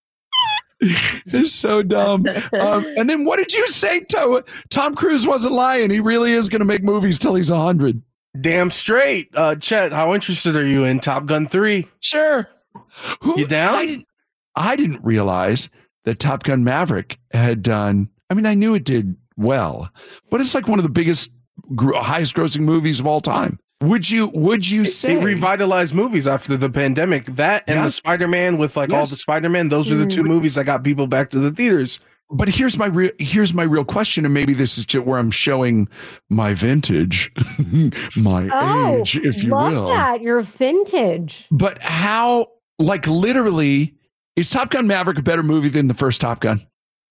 It's so dumb. Um, and then what did you say, to Tom Cruise wasn't lying. He really is going to make movies till he's one hundred. Damn straight. Uh, Chet, how interested are you in Top Gun three? Sure. Who, you down? I didn't, I didn't realize that Top Gun Maverick had done, I mean, I knew it did well, but it's like one of the biggest, gr- highest grossing movies of all time. Would you, would you say? It revitalized movies after the pandemic. That and Yeah. the Spider-Man with like all Yes. the Spider-Man, those are the two movies that got people back to the theaters. But here's my real here's my real question, and maybe this is just where I'm showing my vintage, my Oh, age, if you love will. that. You're vintage. But how, like, literally, is Top Gun Maverick a better movie than the first Top Gun?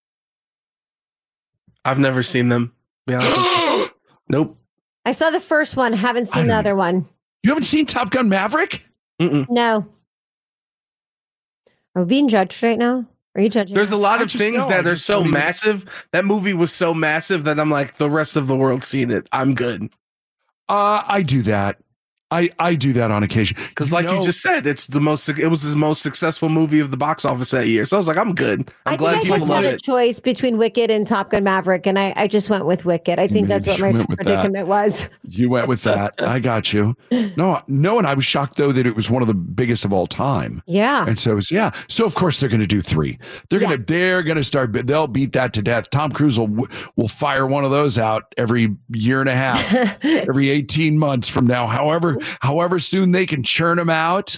I've never seen them. Be honest with you. Nope. I saw the first one. Haven't I seen the don't other one. You haven't seen Top Gun Maverick? Mm-mm. No. Are we being judged right now? Are you judging? There's a us? lot I of just things know, that I are just so don't even- massive. That movie was so massive that I'm like, the rest of the world's seen it. I'm good. Uh, I do that. I, I do that on occasion. Because like know, you just said, it's the most it was his most successful movie of the box office that year. So I was like, I'm good. I'm I glad think I people just love had a it. choice between Wicked and Top Gun Maverick, and I, I just went with Wicked. I think that's what my went with that. predicament was. You went with that. I got you. No, no, and I was shocked though that it was one of the biggest of all time. Yeah. And so it was, yeah. So of course they're going to do three. They're going to they're going to start. They'll beat that to death. Tom Cruise will will fire one of those out every year and a half, every eighteen months from now. However, however soon they can churn them out.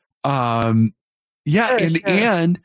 Um, yeah, Sure, and sure. and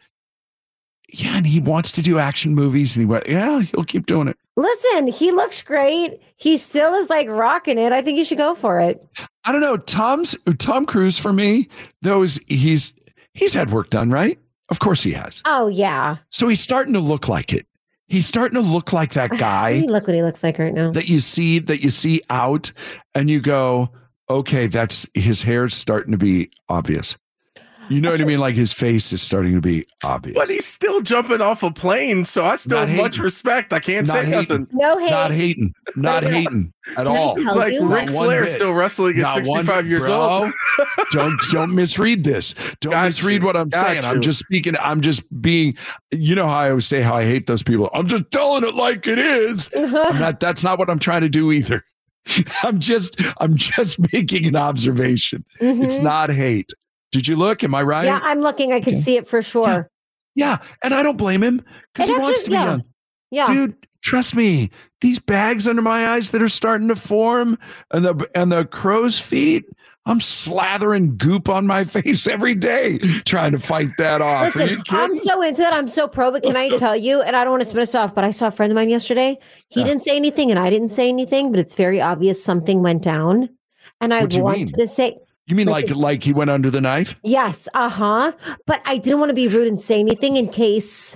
yeah, and he wants to do action movies, and he went, yeah, he'll keep doing it. Listen, he looks great. He still is like rocking it. I think you should go for it. I don't know. Tom's Tom Cruise for me, those he's he's had work done, right? Of course he has. Oh yeah. So he's starting to look like it. He's starting to look like that guy Look what he looks like right now. that you see that you see out, and you go, okay, that's his hair's starting to be obvious. You know what I mean? Like his face is starting to be obvious. But he's still jumping off a plane, so I still Not have much hating. respect. I can't Not say hating. nothing. No hate. Not hating, not hating at Can I all. tell It's like you? Ric Not one Flair bit. still wrestling at Not one sixty-five bit, years bro. old. don't don't misread this. Don't Got misread you. what I'm Got saying. I'm you. just speaking. I'm just being. You know how I always say how I hate those people. I'm just telling it like it is. I'm not. That's not what I'm trying to do either. I'm just. I'm just making an observation. It's Mhm. not hate. Did you look? Am I right? Yeah, I'm looking. I can Okay. see it for sure. Yeah, and I don't blame him because It he wants actually- to be yeah. young. Yeah. Dude, trust me. These bags under my eyes that are starting to form, and the and the crow's feet. I'm slathering goop on my face every day trying to fight that off. Are you Listen, I'm kidding? so into that. I'm so pro, but can I tell you, and I don't want to spin us off, but I saw a friend of mine yesterday. He Yeah. didn't say anything and I didn't say anything, but it's very obvious something went down. And I What do you wanted mean? to say, You mean like like this- like he went under the knife? yes, uh-huh. But I didn't want to be rude and say anything in case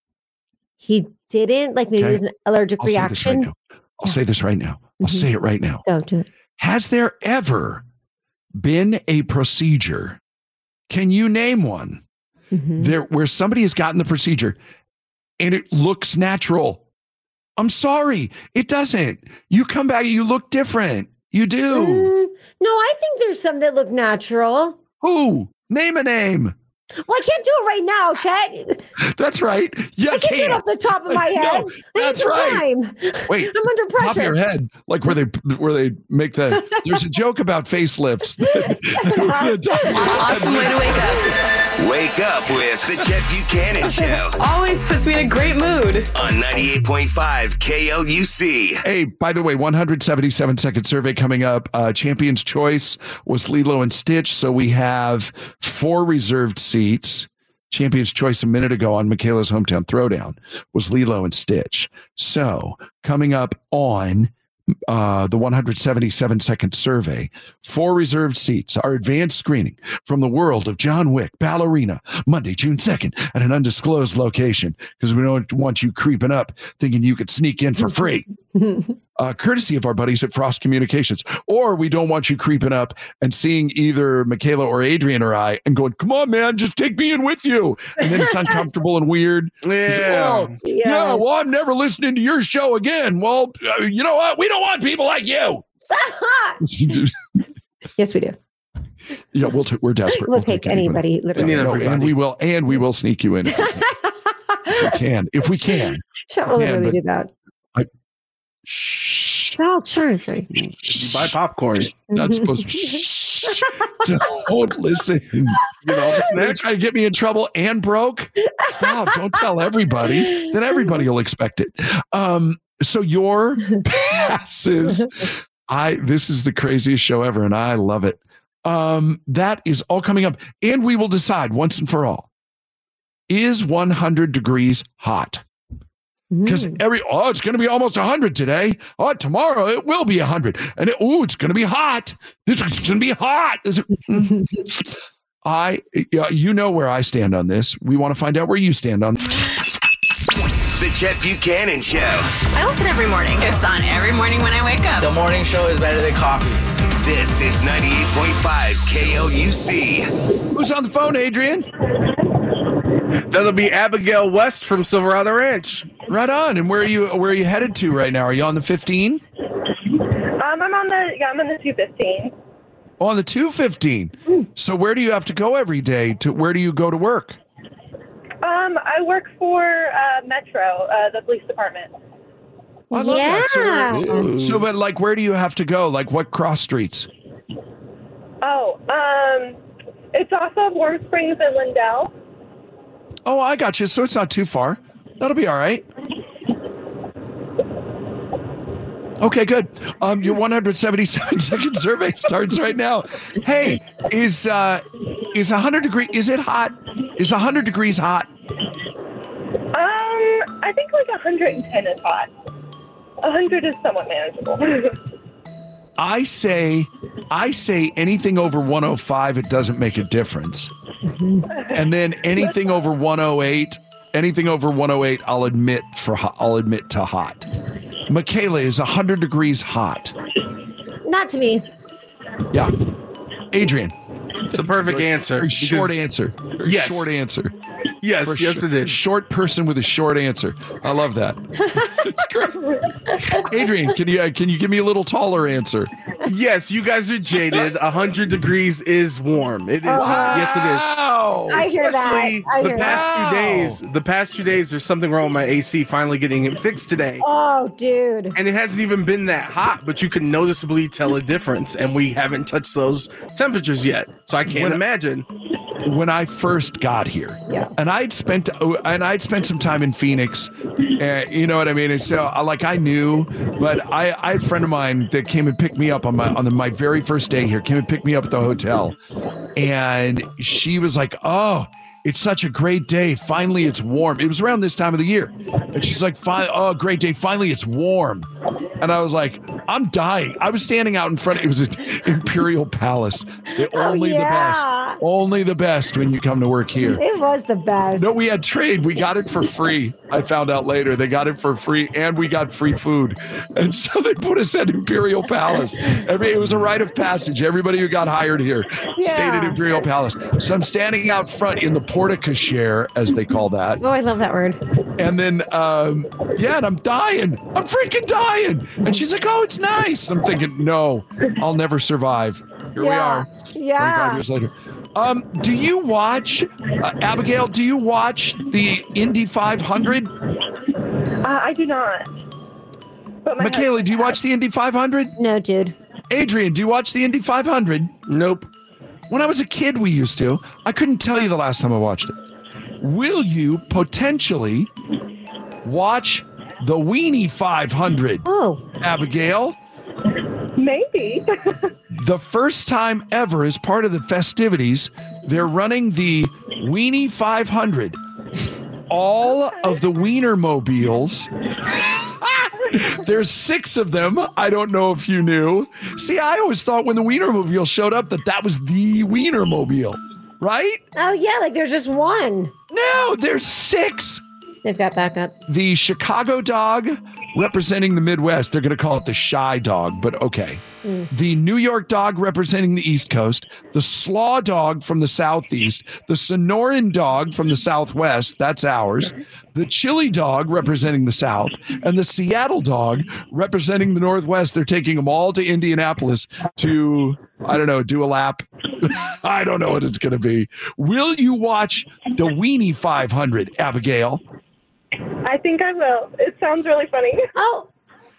he didn't, like maybe Okay. it was an allergic I'll say this right reaction. now. I'll say this right now. I'll Mhm. say it right now. Go do it. Has there ever been a procedure? Can you name one Mhm. there where somebody has gotten the procedure and it looks natural? I'm sorry, it doesn't. You come back, you look different. You do. Mm, no, I think there's some that look natural. Who? Name a name. Well, I can't do it right now, Chet. That's right. You I can't do it can't. off the top of my No, head. I need that's some right. time. Wait, I'm under pressure. top of your head, like where they where they make the. There's a joke about facelifts. The top of your head. Awesome way to wake up. Wake up with the Chet Buchanan Show Always puts me in a great mood. on ninety-eight point five K L U C. Hey, by the way, one hundred seventy-seven second survey coming up. Uh, Champion's Choice was Lilo and Stitch, so we have four reserved seats. Champion's Choice a minute ago on Michaela's Hometown Throwdown was Lilo and Stitch. So coming up on uh, the one hundred seventy-seven second survey, four reserved seats, our advanced screening from the world of John Wick, Ballerina, Monday, June second at an undisclosed location because we don't want you creeping up thinking you could sneak in for free. Uh, courtesy of our buddies at Frost Communications. Or we don't want you creeping up and seeing either Michaela or Adrian or I and going, come on, man, just take me in with you. And then it's uncomfortable and weird. Yeah. Oh, yeah. Well, I'm never listening to your show again. Well, uh, you know what? We don't want people like you. Yes, we do. Yeah, we'll t- we're desperate. We'll take anybody, literally. No, and we will, and we will sneak you in if we can. If we can. If we can. Chet will Yeah, literally but do that. I- Oh, sure. Sorry. You buy popcorn. Not supposed to. Don't listen. You know, the they're snacks. trying to get me in trouble and broke. Stop. Don't tell everybody. Then everybody will expect it. Um, so your passes, I this is the craziest show ever, and I love it. Um, that is all coming up, and we will decide once and for all: is one hundred degrees hot? Because every oh, it's going to be almost one hundred today. Oh, tomorrow it will be one hundred, and it, oh, it's going to be hot. This is going to be hot. This is- I, yeah, you know where I stand on this. We want to find out where you stand on. The Chet Buchanan Show. I listen every morning. It's on every morning when I wake up. The morning show is better than coffee. This is ninety-eight point five K L U C. Who's on the phone, Adrian? That'll be Abigail West from Silverado Ranch. Right on. And where are you? Where are you headed to right now? Are you on the fifteen? Um, I'm on the yeah, I'm on the two fifteen. Oh, on the two fifteen. So where do you have to go every day? To where do you go to work? Um, I work for uh, Metro, uh, the police department. I love Yeah. that. So, so, but like, where do you have to go? Like, what cross streets? Oh, um, it's off of Warm Springs and Lindell. Oh, I got you. So it's not too far. That'll be all right. Okay, good. Um, your one hundred seventy-seven second survey starts right now. Hey, is uh, is one hundred degree? Is it hot? Is one hundred degrees hot? Um, I think like one hundred ten is hot. one hundred is somewhat manageable. I say, I say anything over one oh five, it doesn't make a difference. And then anything over one oh eight, anything over one oh eight, I'll admit for ho- I'll admit to hot. Michaela, is one hundred degrees hot? Not to me. Yeah. Adrian. It's a perfect answer. Very short because- answer. Very Yes. short answer. Yes, For yes, short- it is. Short person with a short answer. I love that. It's great. Adrian, can you uh, can you give me a little taller answer? Yes, you guys are jaded. one hundred degrees is warm. It is hot. Yes, it is. I hear that. Especially I the hear past that. few days. The past few days, there's something wrong with my A C. Finally getting it fixed today. Oh, dude. And it hasn't even been that hot, but you can noticeably tell a difference. And we haven't touched those temperatures yet. So I can't When- imagine. When I first got here, yeah. and I'd spent and I'd spent some time in Phoenix, uh, you know what I mean. And so, uh, like, I knew, but I, I had a friend of mine that came and picked me up on my on the, my very first day here. Came and picked me up at the hotel, and she was like, "Oh, it's such a great day. Finally, it's warm." It was around this time of the year, and she's like, "Fi- "Oh, great day. Finally, it's warm." And I was like, "I'm dying." I was standing out in front. It was an Imperial Palace. The, only the yeah. best. Only the best when you come to work here. It was the best. No, we had trade. We got it for free. I found out later they got it for free, and we got free food. And so they put us at Imperial Palace. Every it was a rite of passage. Everybody who got hired here stayed at Yeah. Imperial Palace. So I'm standing out front in the porte-cochere, as they call that. Oh, I love that word. And then, um, yeah, and I'm dying. I'm freaking dying. And she's like, "Oh, it's nice." And I'm thinking, no, I'll never survive. Here we Yeah. are. Yeah. twenty-five years later. Um, do you watch, uh, Abigail, do you watch the Indy five hundred? Uh, I do not. But my Michaela, do you watch the Indy five hundred? No, dude. Adrian, do you watch the Indy five hundred? Nope. When I was a kid, we used to. I couldn't tell you the last time I watched it. Will you potentially watch the Weenie five hundred? Oh. Abigail? Maybe. The first time ever, as part of the festivities, they're running the Weenie five hundred. All of the Wienermobiles. There's six of them. I don't know if you knew. See, I always thought when the Wienermobile showed up that that was the Wienermobile, right? Oh, yeah, like there's just one. No, there's six. They've got backup. The Chicago dog representing the Midwest. They're going to call it the Shy dog, but okay. Mm. The New York dog representing the East Coast. The Slaw dog from the Southeast. The Sonoran dog from the Southwest. That's ours. The Chili dog representing the South. And the Seattle dog representing the Northwest. They're taking them all to Indianapolis to, I don't know, do a lap. I don't know what it's going to be. Will you watch the Weenie five hundred, Abigail? I think I will. It sounds really funny. Oh.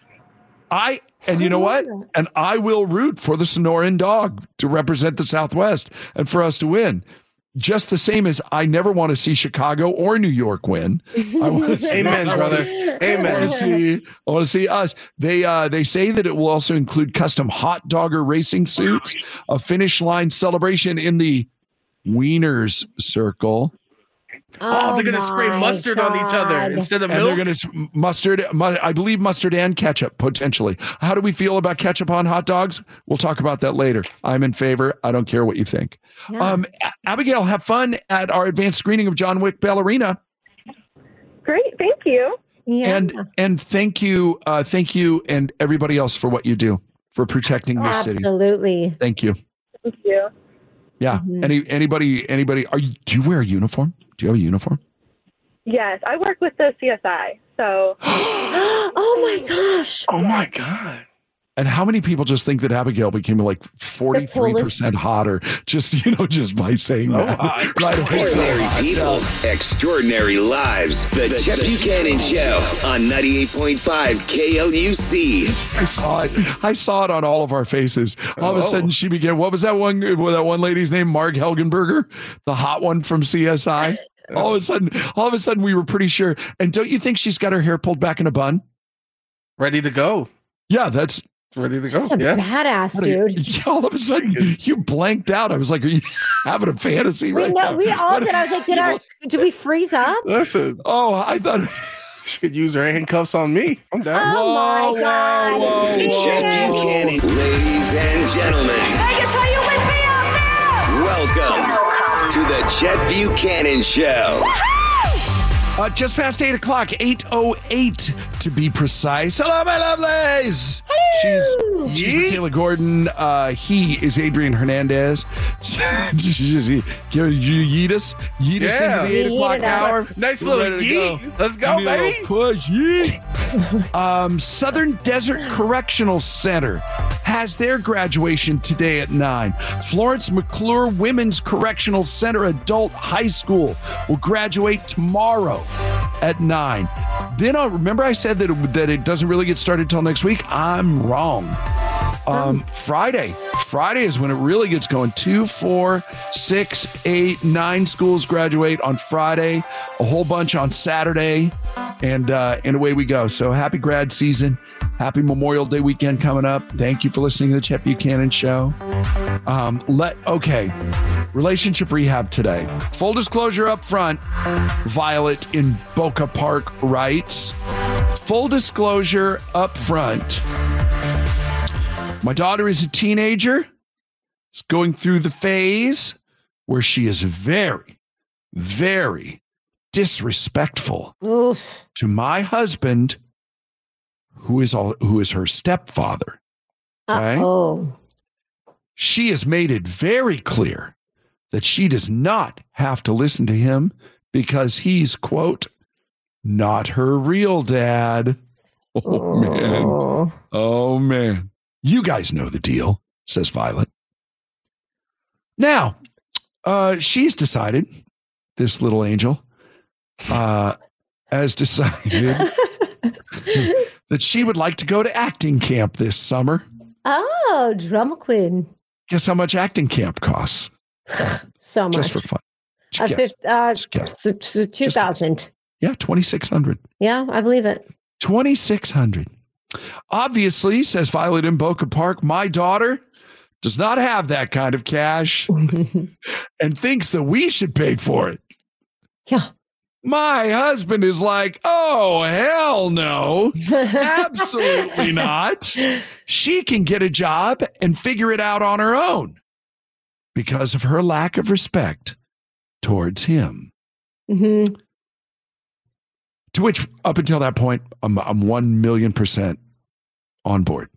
I and you know what? And I will root for the Sonoran dog to represent the Southwest and for us to win. Just the same as I never want to see Chicago or New York win. I want to see, Amen, I wanna- brother. Amen. I want to see. I want to see us. They uh, they say that it will also include custom hot dogger racing suits, a finish line celebration in the Wieners Circle. Oh, they're gonna spray my mustard on each other God. instead of And milk. they're going to mustard, mu- I believe mustard and ketchup, potentially. How do we feel about ketchup on hot dogs? We'll talk about that later. I'm in favor. I don't care what you think. Yeah. Um, A- Abigail, have fun at our advanced screening of John Wick Ballerina. Great. Thank you. Yeah. And and thank you, uh, thank you, and everybody else for what you do for protecting this city. Absolutely. Thank you. Thank you. Yeah. Mhm. Any anybody anybody? Are you? Do you wear a uniform? Do you have a uniform? Yes, I work with the C S I. So Oh my gosh. Oh my god. And how many people just think that Abigail became like forty-three percent hotter just, you know, just by saying So that. hot. Right. Ordinary people, extraordinary lives. The, the Chet Buchanan Show on ninety-eight point five K L U C. I saw it. I saw it on all of our faces. All of a Oh. sudden, she began. What was that one? What that one lady's name? Marg Helgenberger, the hot one from C S I. All of a sudden, all of a sudden, we were pretty sure. And don't you think she's got her hair pulled back in a bun, ready to go? Yeah, that's ready to go. Just a Yeah. badass, dude. Yeah, all of a sudden, you blanked out. I was like, "Are you having a fantasy We right know, now?" we all What- did. I was like, did our did we freeze up? Listen. Oh, I thought she could use her handcuffs on me. I'm down. Oh my god! The Chet Buchanan, ladies and gentlemen. Vegas, are you with me out there? Welcome to the Chet Buchanan Show. Uh, just past eight o'clock, eight oh eight to be precise. Hello, my lovelies. She's, she's Michaela Gordon. Uh, he is Adrian Hernandez. Yeet us, yeet us Yeah. into the eight Yeet o'clock it up. hour. Nice We're little ready to yeet. go. Let's go, Give me a little baby. Push, yeet. um, Southern Desert Correctional Center has their graduation today at nine. Florence McClure Women's Correctional Center Adult High School will graduate tomorrow at nine. Then I remember I said that it, that it doesn't really get started till next week. I'm wrong. Um, Friday. Friday is when it really gets going. Two, four, six, eight, nine schools graduate on Friday. A whole bunch on Saturday, and uh, and away we go. So happy grad season. Happy Memorial Day weekend coming up. Thank you for listening to the Chet Buchanan Show. Um, let okay. Relationship rehab today. Full disclosure up front. Violet in Boca Park writes. Full disclosure up front. My daughter is a teenager. She's going through the phase where she is very, very disrespectful Oof. to my husband, who is all who is her stepfather. Okay? Oh. She has made it very clear that she does not have to listen to him because he's, quote, not her real dad. Oh, man. Oh, man. You guys know the deal, says Violet. Now, uh, she's decided, this little angel, uh, has decided that she would like to go to acting camp this summer. Oh, drama queen. Guess how much acting camp costs? So much. Just for fun. Uh, Guess. fifth, uh, guess. th- th- two thousand. Yeah, twenty-six hundred. Yeah, I believe it. twenty-six hundred. Obviously, says Violet in Boca Park, my daughter does not have that kind of cash and thinks that we should pay for it. Yeah. My husband is like, oh, hell no. Absolutely not. She can get a job and figure it out on her own because of her lack of respect towards him. Mm-hmm. To which, up until that point, I'm, I'm one million percent on board.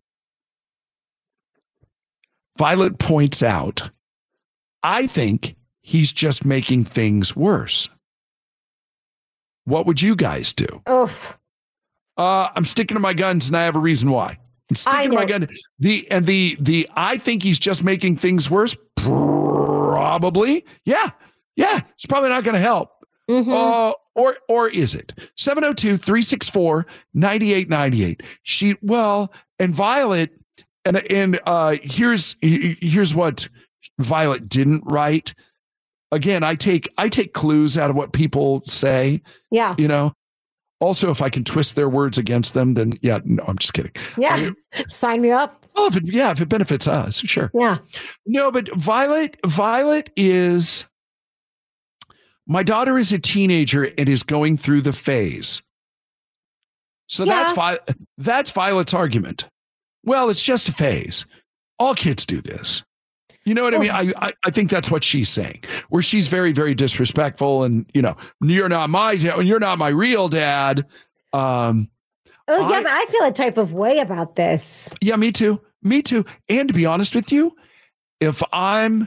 Violet points out, I think he's just making things worse. What would you guys do? Oof. Uh, I'm sticking to my guns, and I have a reason why. I'm sticking to my gun. The and the the I think he's just making things worse. Probably, yeah, yeah. It's probably not going to help. Mm-hmm. Uh, or or is it? seven oh two, three six four, nine eight nine eight. She well, and Violet, and and uh, here's here's what Violet didn't write. Again, I take I take clues out of what people say. Yeah. You know. Also, if I can twist their words against them, then yeah, no, I'm just kidding. Yeah. Sign me up. Well, if it, yeah, if it benefits us, sure. Yeah. No, but Violet, Violet is my daughter is a teenager and is going through the phase. So Yeah. that's Vi- that's Violet's argument. Well, it's just a phase. All kids do this. You know what I mean? I, I I think that's what she's saying. Where she's very, very disrespectful, and you know, you're not my dad, you're not my real dad. Um, Oh, yeah, I- but I feel a type of way about this. yeah, me too. Me too. And to be honest with you, if I'm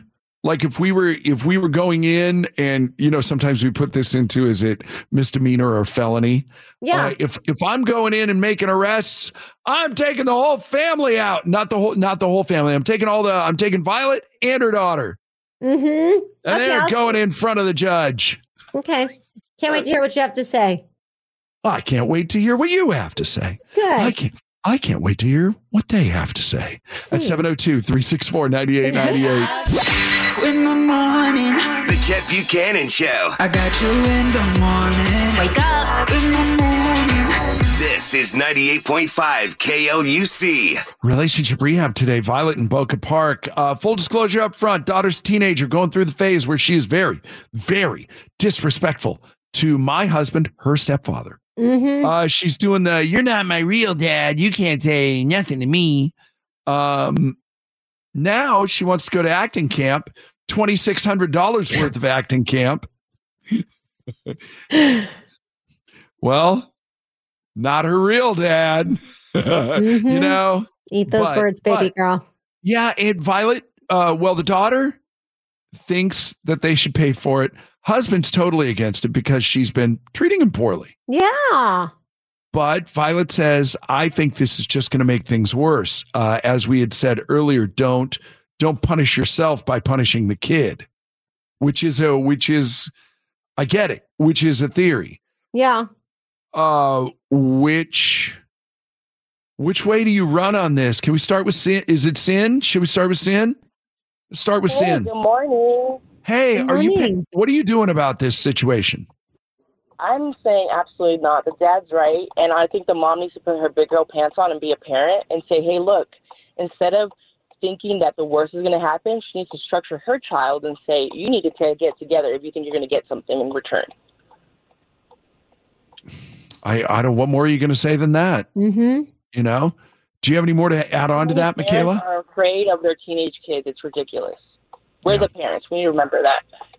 Like if we were if we were going in and, you know, sometimes we put this into, is it misdemeanor or felony? Yeah. Uh, if if I'm going in and making arrests, I'm taking the whole family out. Not the whole not the whole family. I'm taking all the I'm taking Violet and her daughter. Mm-hmm. And Okay, they're I'll- going in front of the judge. Okay. Can't wait to hear what you have to say. I can't wait to hear what you have to say. Good. I can't I can't wait to hear what they have to say. At seven oh two, three six four, nine eight nine eight. In the morning, the Chet Buchanan Show. I got you in the morning. Wake up. In the morning. This is ninety-eight point five K L U C. Relationship rehab today. Violet in Boca Park. Uh, full disclosure up front. Daughter's a teenager going through the phase where she is very, very disrespectful to my husband, her stepfather. Mm-hmm. Uh, she's doing the, you're not my real dad. You can't say nothing to me. Um, now she wants to go to acting camp. two thousand six hundred dollars worth of acting camp. Well, not her real dad. Mhm. You know? Eat those But- words, baby but- girl. Yeah, and Violet, uh, well, the daughter thinks that they should pay for it. Husband's totally against it because she's been treating him poorly. Yeah. But Violet says, I think this is just going to make things worse. Uh, as we had said earlier, don't don't punish yourself by punishing the kid, which is a which is I get it, which is a theory. Yeah. Uh, which which way do you run on this? Can we start with sin? Is it sin? Should we start with sin? Let's start with Hey, sin. good morning. Hey, Good are you? morning. What are you doing about this situation? I'm saying absolutely not. The dad's right, and I think the mom needs to put her big girl pants on and be a parent and say, hey, look, instead of thinking that the worst is going to happen, she needs to structure her child and say, you need to t- get together if you think you're going to get something in return. I I don't. What more are you going to say than that? Mm-hmm. You know. Do you have any more to add on to that, Parents Michaela? are afraid of their teenage kids. It's ridiculous. We're the parents. We need to remember that.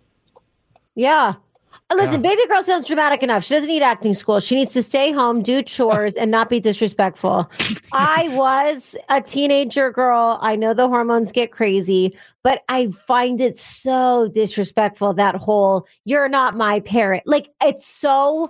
Yeah. Uh, Listen, baby girl sounds dramatic enough. She doesn't need acting school. She needs to stay home, do chores, and not be disrespectful. I was a teenager girl. I know the hormones get crazy, but I find it so disrespectful, that whole, you're not my parent. Like, it's so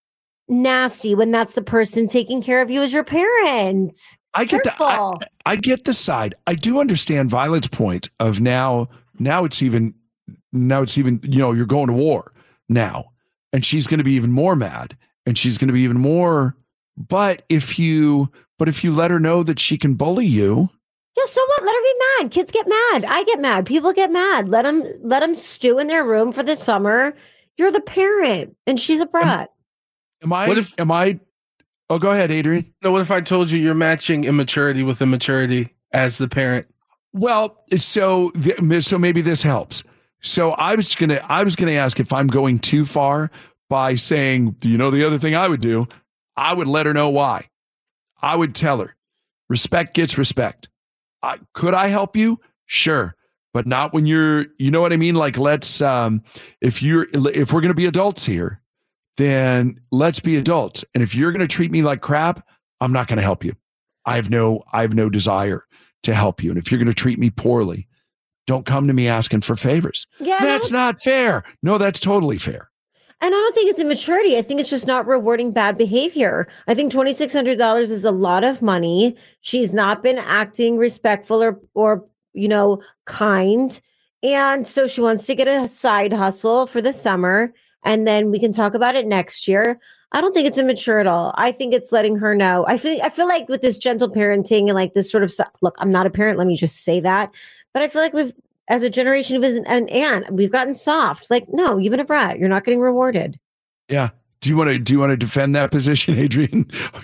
nasty when that's the person taking care of you as your parent. I get the I, Hurtful. I get the side. I do understand Violet's point of now. Now it's even. Now it's even. You know, you're going to war now, and she's going to be even more mad, and she's going to be even more. But if you, but if you let her know that she can bully you, Yeah, so what? Let her be mad. Kids get mad. I get mad. People get mad. Let them let them stew in their room for the summer. You're the parent, and she's a brat. am I? What if- am I? Oh, go ahead, Adrian. No, what if I told you you're matching immaturity with immaturity as the parent? Well, so th- so maybe this helps. So I was gonna I was gonna ask if I'm going too far by saying, you know, the other thing I would do, I would let her know why. I would tell her, respect gets respect. I, could I help you? Sure, but not when you're. You know what I mean? Like, let's um, if you're if we're gonna be adults here, then let's be adults. And if you're gonna treat me like crap, I'm not gonna help you. I have no I have no desire to help you. And if you're going to treat me poorly, don't come to me asking for favors. Yeah, I That's not fair. No, that's totally fair. And I don't think it's immaturity. I think it's just not rewarding bad behavior. I think two thousand six hundred dollars is a lot of money. She's not been acting respectful or, or, you know, kind. And so she wants to get a side hustle for the summer. And then we can talk about it next year. I don't think it's immature at all. I think it's letting her know. I feel I feel like with this gentle parenting and like this sort of, look, I'm not a parent. Let me just say that. But I feel like we've, as a generation of an, an aunt, we've gotten soft. Like, no, you've been a brat. You're not getting rewarded. Yeah. Do you want to do you want to defend that position, Adrian?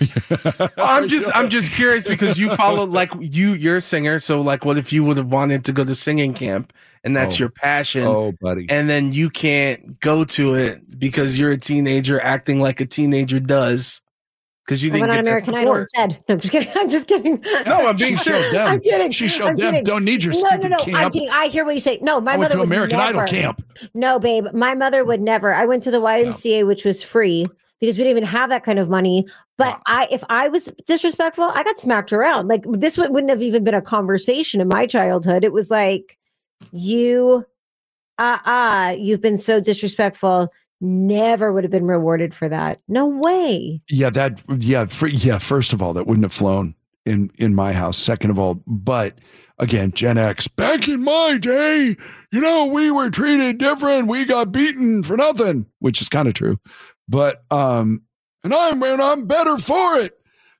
I'm just I'm just curious because you follow like you you're a singer, so like what if you would have wanted to go to singing camp and that's Oh. your passion? Oh, buddy. And then you can't go to it because you're a teenager acting like a teenager does. Because you I didn't went on get American that Idol support. instead. No, I'm just kidding. I'm just kidding. No, I'm being She showed serious. them. I'm kidding. She showed I'm them. kidding. Don't need your no, stupid no, no. I'm camp. kidding. I hear what you say. No, my I went mother to would American never. Idol camp. No, babe, my mother would never. I went to the Y M C A, which was free because we didn't even have that kind of money. But I, if I was disrespectful, I got smacked around. Like this would, wouldn't have even been a conversation in my childhood. It was like, you uh-uh, you've been so disrespectful. Never would have been rewarded for that. No way. Yeah, that yeah, for, yeah, first of all, that wouldn't have flown in in my house. Second of all, but again, Gen X, back in my day, you know, we were treated different. We got beaten for nothing, which is kind of true. But um and I'm and I'm better for it.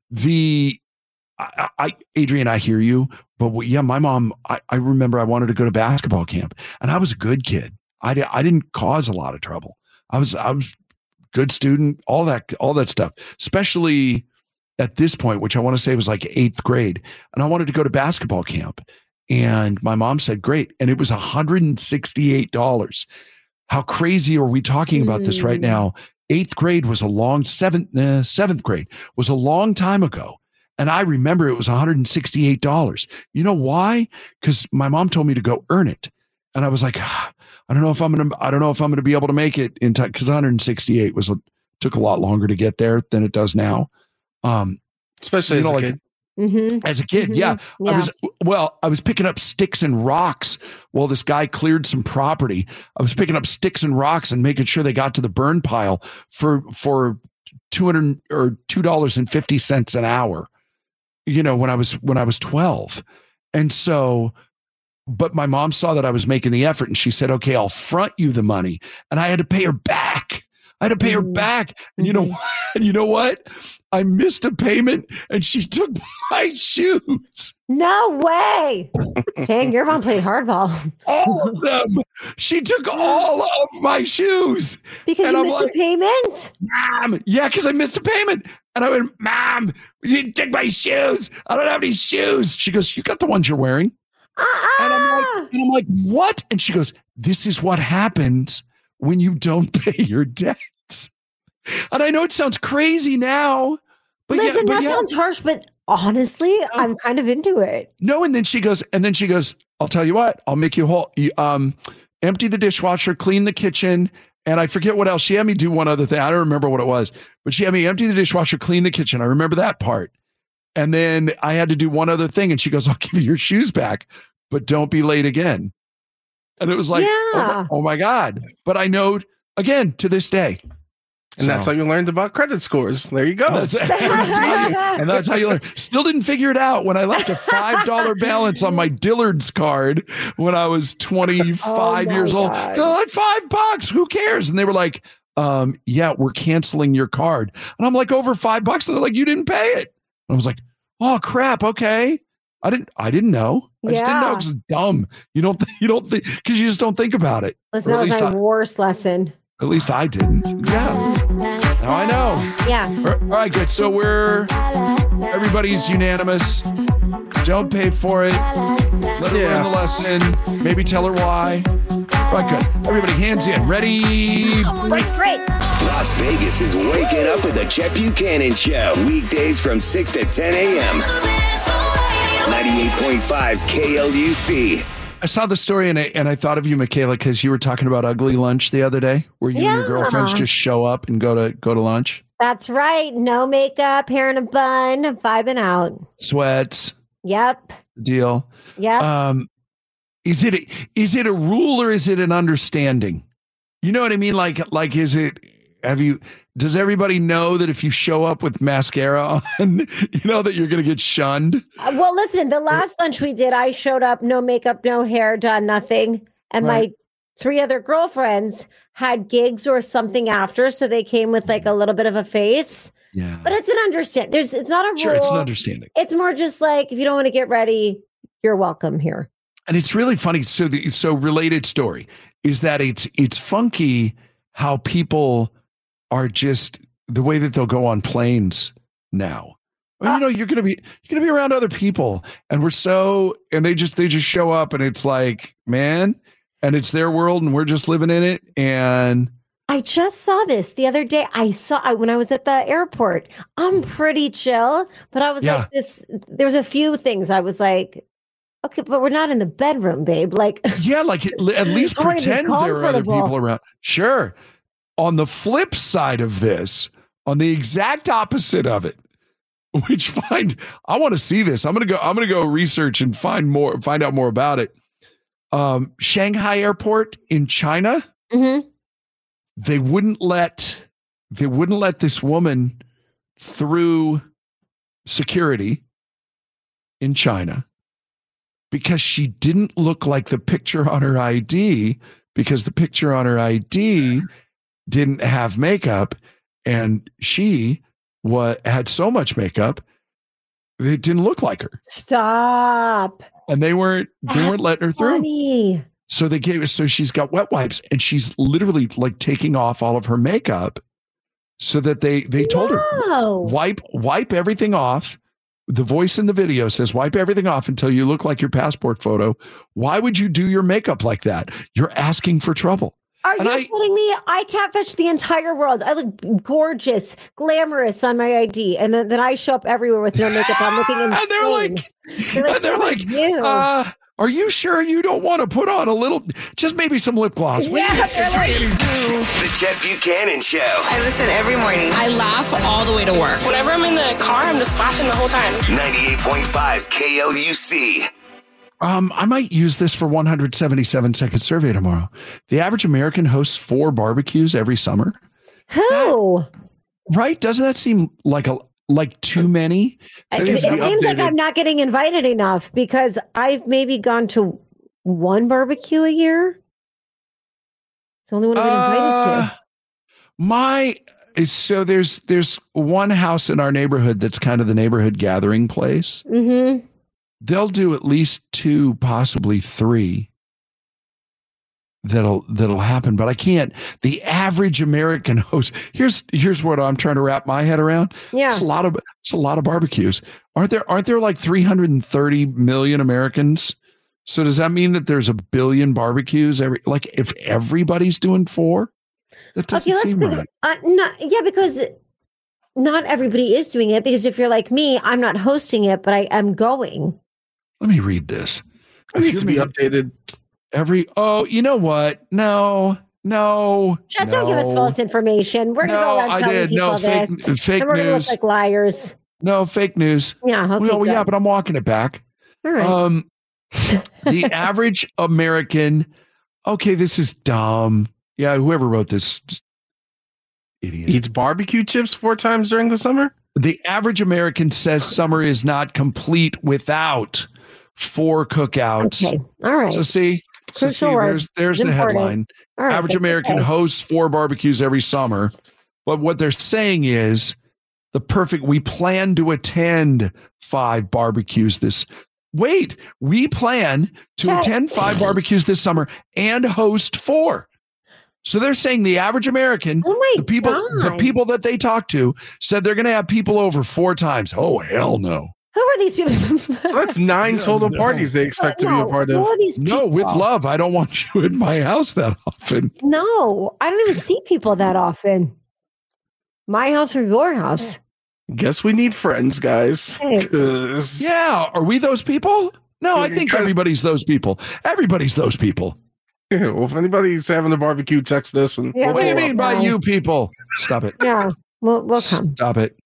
The I, I Adrian, I hear you, but yeah, my mom, I, I remember I wanted to go to basketball camp, and I was a good kid. I, di- I didn't cause a lot of trouble. I was I was good student, all that all that stuff, especially at this point, which I want to say was like eighth grade. And I wanted to go to basketball camp. And my mom said, great. And it was one hundred sixty-eight dollars. How crazy are we talking about mm. this right now? Eighth grade was a long, seventh, uh, seventh grade was a long time ago. And I remember it was one hundred sixty-eight dollars. You know why? Because my mom told me to go earn it. And I was like, ah, I don't know if I'm going to, I don't know if I'm going to be able to make it in time. Cause one hundred sixty-eight was, a, took a lot longer to get there than it does now. Um, Especially as know, a like, kid. Mm-hmm. As a kid. Mm-hmm. Yeah. yeah. I was, well, I was picking up sticks and rocks while this guy cleared some property. I was picking up sticks and rocks and making sure they got to the burn pile for, for two hundred or two dollars and fifty cents an hour, you know, when I was, when I was twelve. And so, but my mom saw that I was making the effort and she said, okay, I'll front you the money. And I had to pay her back. I had to pay her back. And you know, and you know what? I missed a payment and she took my shoes. No way. Dang, your mom played hardball. All of them. She took all of my shoes. Because and you I'm missed like, a payment? Mom. Yeah, because I missed a payment. And I went, Mom, you didn't take my shoes. I don't have any shoes. She goes, you got the ones you're wearing. Uh-uh. And I'm like, and I'm like, what? And she goes, this is what happens when you don't pay your debts. And I know it sounds crazy now, but Listen, yeah, but that yeah. sounds harsh, but honestly, I'm kind of into it. No, and then she goes, and then she goes, I'll tell you what, I'll make you whole. You, um, empty the dishwasher, clean the kitchen, and I forget what else. She had me do one other thing. I don't remember what it was, but she had me empty the dishwasher, clean the kitchen. I remember that part. And then I had to do one other thing. And she goes, I'll give you your shoes back, but don't be late again. And it was like, yeah. oh, my, oh my God. But I know, again, to this day. And so, that's how you learned about credit scores. There you go. And that's, and that's how you learn. Still didn't figure it out when I left a five dollar balance on my Dillard's card when I was twenty-five oh years old. God. They're like, five bucks. Who cares? And they were like, um, yeah, we're canceling your card. And I'm like, over five bucks. And they're like, you didn't pay it. And I was like, oh crap. Okay. I didn't, I didn't know. I just didn't know because it's dumb. You don't, th- you don't think, because you just don't think about it. Listen, that was my I, worst lesson. At least I didn't. Yeah. Now I know. Yeah. All right, good. So we're, everybody's unanimous. Don't pay for it. Let her Yeah. learn the lesson. Maybe tell her why. All right, good. Everybody, hands in. Ready? Break, break. Las Vegas is waking up with the Chet Buchanan Show. Weekdays from six to ten a.m. ninety-eight point five K L U C. I saw the story and I, and I thought of you, Michaela, because you were talking about ugly lunch the other day, where you Yeah. and your girlfriends just show up and go to go to lunch. That's right. No makeup, hair in a bun, vibing out. Sweats, Yep. deal. Yep. Um, is it a, is it a rule or is it an understanding? You know what I mean? Like like is it? Have you? Does everybody know that if you show up with mascara on, you know that you're going to get shunned? Uh, well, listen, the last lunch we did, I showed up, no makeup, no hair, done nothing. And Right. my three other girlfriends had gigs or something after. So they came with like a little bit of a face. Yeah. But it's an understand. There's, it's not a Sure, rule. it's an understanding. It's more just like, if you don't want to get ready, you're welcome here. And it's really funny. So the so related story is that it's it's funky how people are just the way that they'll go on planes now. Well, you know, you're gonna be you're gonna be around other people, and we're so and they just they just show up, and it's like, man, and it's their world, and we're just living in it. And I just saw this the other day. I saw I, when I was at the airport. I'm pretty chill, but I was Yeah. like, this. There was a few things I was like, okay, but we're not in the bedroom, babe. Like, yeah, like at least I wanna be pretend there are other comfortable. people around. Sure. On the flip side of this, on the exact opposite of it, which find I want to see this. I'm gonna go. I'm gonna go research and find more. Find out more about it. Um, Shanghai Airport in China, Mm-hmm. they wouldn't let they wouldn't let this woman through security in China because she didn't look like the picture on her I D, because the picture on her I D didn't have makeup, and she wa- had so much makeup it didn't look like her. Stop. And they weren't they That's weren't letting her through. funny. So they gave so she's got wet wipes, and she's literally like taking off all of her makeup so that they they told her No. wipe wipe everything off. The voice in the video says wipe everything off until you look like your passport photo. Why would you do your makeup like that? You're asking for trouble. Are And you I- kidding me? I catfish the entire world. I look gorgeous, glamorous on my I D, and then, then I show up everywhere with no makeup. I'm looking insane. And they're like, They're like, and they're "Who are like, you?" uh, are you sure you don't want to put on a little, just maybe some lip gloss? We Yeah, can- they're like- we can do. The Chet Buchanan Show. I listen every morning. I laugh all the way to work. Whenever I'm in the car, I'm just laughing the whole time. ninety-eight point five K L U C. Um, I might use this for one hundred seventy-seven second survey tomorrow. The average American hosts four barbecues every summer. Who? Right? Doesn't that seem like a like too many? It, That it needs to be seems like updated. I'm not getting invited enough because I've maybe gone to one barbecue a year. It's the only one I've been Uh, invited to. My so there's there's one house in our neighborhood that's kind of the neighborhood gathering place. Mm-hmm. They'll do at least two, possibly three. That'll that'll happen, but I can't. The average American host. Here's here's what I'm trying to wrap my head around. Yeah. It's a lot of it's a lot of barbecues. Aren't there aren't there like three hundred thirty million Americans? So does that mean that there's a billion barbecues every like if everybody's doing four? That doesn't Okay, let's seem think. right. Uh, not, yeah, because not everybody is doing it. Because if you're like me, I'm not hosting it, but I am going. Let me read this. It needs to be updated. Every oh, you know what? No, no. Chet, don't give us no. false information. We're gonna No, go around I telling did. people No, fake- this, fake and we're gonna look news. like liars. No, fake news. Yeah. Okay. well, good. yeah, but I'm walking it back. All right. Um, the average American. Okay, this is dumb. Yeah, whoever wrote this, just idiot. Eats barbecue chips four times during the summer. The average American says summer is not complete without four cookouts. Okay. All right. So see, so see, Crucial word. there's there's It's the important. headline. All right, Average that's American okay. hosts four barbecues every summer. But what they're saying is the perfect, we plan to attend five barbecues this. Wait, we plan to Chet. attend five barbecues this summer and host four. So they're saying the average American, Oh my the people, the God. people that they talked to said they're going to have people over four times. Oh, hell no. Who are these people? So that's nine total no. parties they expect to be a No, part Who of. are these people? No, with love. I don't want you in my house that often. No, I don't even see people that often. My house or your house? Guess we need friends, guys. Hey. 'Cause- Yeah. Are we those people? No, I think everybody's those people. Everybody's those people. Yeah, well, if anybody's having a barbecue, text us. And Yeah, we'll What do you pull mean up. by you people? Stop it. Yeah, we'll we'll come. Stop it.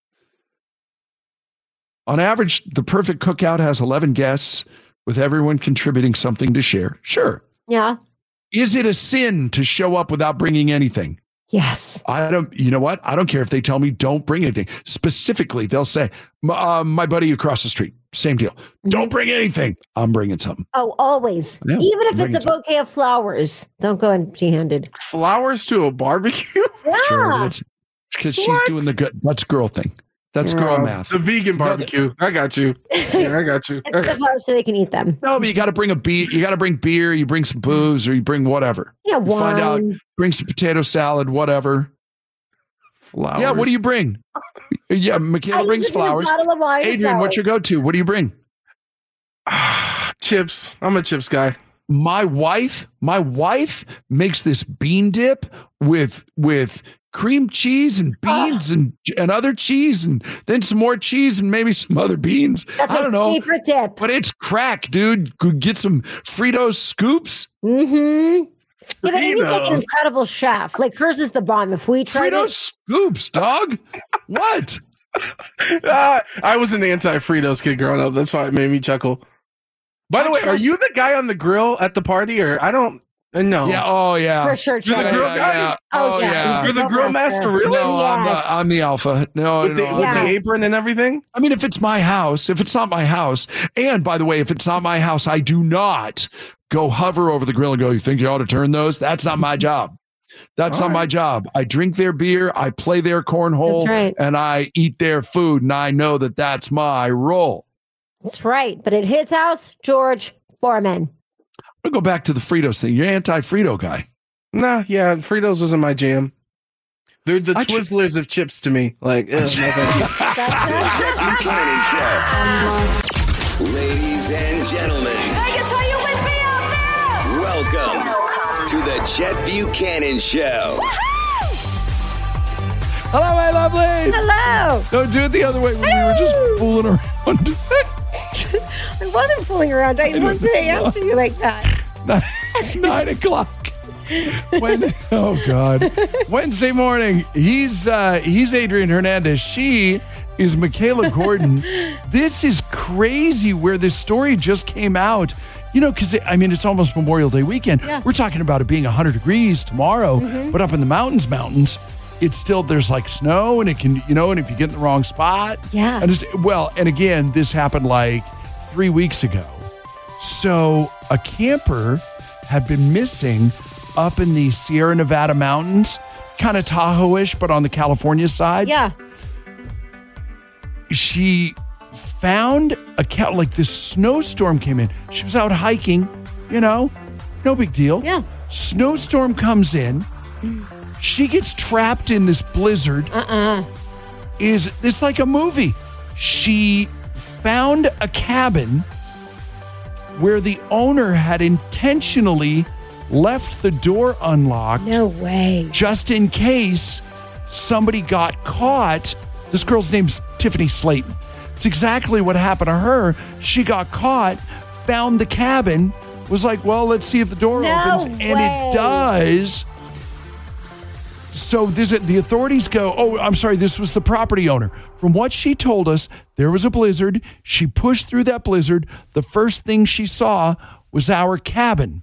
On average, the perfect cookout has eleven guests with everyone contributing something to share. Sure. Yeah. Is it a sin to show up without bringing anything? Yes. I don't, you know what? I don't care if they tell me don't bring anything. Specifically, they'll say, "M- uh, my buddy across the street, same deal. Don't bring anything. I'm bringing something. Oh, always. Yeah, Even if bring it's a it to- bouquet of flowers, don't go empty-handed. Flowers to a barbecue? Yeah. Sure. That's because she's What? doing the good. That's girl thing. That's girl Uh, math. The vegan barbecue. I got you. Yeah, I got you. It's the flowers so they can eat them. No, but you got to bring a beer. You got to bring beer. You bring some booze, or you bring whatever. Yeah, You wine. find out. Bring some potato salad, whatever. Flowers. Yeah. What do you bring? Yeah, I Michaela brings usually bring a flowers. bottle of wine and Adrian, what's your flowers. go-to? What do you bring? Chips. I'm a chips guy. My wife, my wife makes this bean dip with with cream cheese and beans and and other cheese and then some more cheese and maybe some other beans. That's I my don't know, favorite dip. but it's crack, dude. Go get some Fritos scoops. Mm-hmm. Yeah, but Amy's like an Fritos. incredible chef. Like hers is the bomb. If we tried Fritos it, scoops, dog. What? Ah, I was an anti Fritos kid growing up. That's why it made me chuckle. By the way, are you the guy on the grill at the party, or I don't? Uh, no. Yeah. Oh, yeah. For sure, You're the Trevor. grill Yeah, guy. yeah. Oh, Oh, yeah. yeah. You're the grill master, really? No, I'm, Yes. uh, I'm the alpha. No, With the, no. with Yeah. the apron and everything. I mean, if it's my house, if it's not my house, and by the way, if it's not my house, I do not go hover over the grill and go, you think you ought to turn those? That's not my job. That's All not my right. job. I drink their beer, I play their cornhole, That's right. and I eat their food, and I know that that's my role. That's right. But at his house, George Foreman. I'm going to go back to the Fritos thing. You're anti-Frito guy. Nah, yeah, Fritos wasn't my jam. They're the I tr- Twizzlers of chips to me. Like, ugh, no thanks. The Chet Buchanan Show. Ladies and gentlemen, Vegas, are you with me out there? welcome to the Chet Buchanan Show. Hello, my lovelies. Hello. Don't do it the other way when we were just fooling around. I wasn't fooling around. I wanted to answer you like that. It's nine o'clock. When, oh God, Wednesday morning. He's uh, he's Adrian Hernandez. She is Michaela Gordon. This is crazy. Where this story just came out. You know, because I mean, it's almost Memorial Day weekend. Yeah. We're talking about it being one hundred degrees tomorrow, Mhm. but up in the mountains, mountains, it's still there's like snow, and it can, you know, and if you get in the wrong spot, Yeah. and it's, well, and again, this happened like three weeks ago. So a camper had been missing up in the Sierra Nevada mountains, kind of Tahoe-ish, but on the California side. Yeah. She found a cat, like this snowstorm came in. She was out hiking, you know, no big deal. Yeah. Snowstorm comes in. She gets trapped in this blizzard. Uh-uh. Is this like a movie? She found a cabin where the owner had intentionally left the door unlocked. No way. Just in case somebody got caught. This girl's name's Tiffany Slayton. It's exactly what happened to her. She got caught, found the cabin, was like, well, let's see if the door No opens. And way. it does. So this, the authorities go, oh, I'm sorry, this was the property owner. From what she told us, there was a blizzard. She pushed through that blizzard. The first thing she saw was our cabin.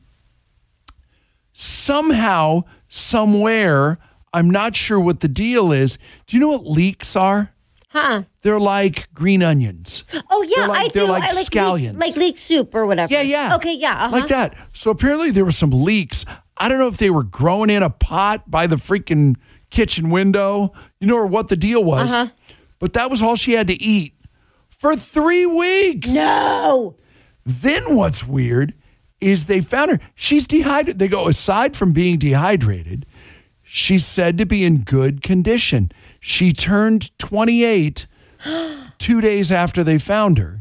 Somehow, somewhere, I'm not sure what the deal is. Do you know what leeks are? Huh. They're like green onions. Oh, yeah, They're like- I do. they're like I like scallions. leek, like leek soup or whatever. Yeah, yeah. Okay, yeah. Uh-huh. Like that. So apparently there were some leeks. I don't know if they were growing in a pot by the freaking kitchen window, you know, or what the deal was. Uh-huh. But that was all she had to eat for three weeks. No. Then what's weird is they found her. She's dehydrated. They go, aside from being dehydrated, she's said to be in good condition. She turned twenty-eight two days after they found her.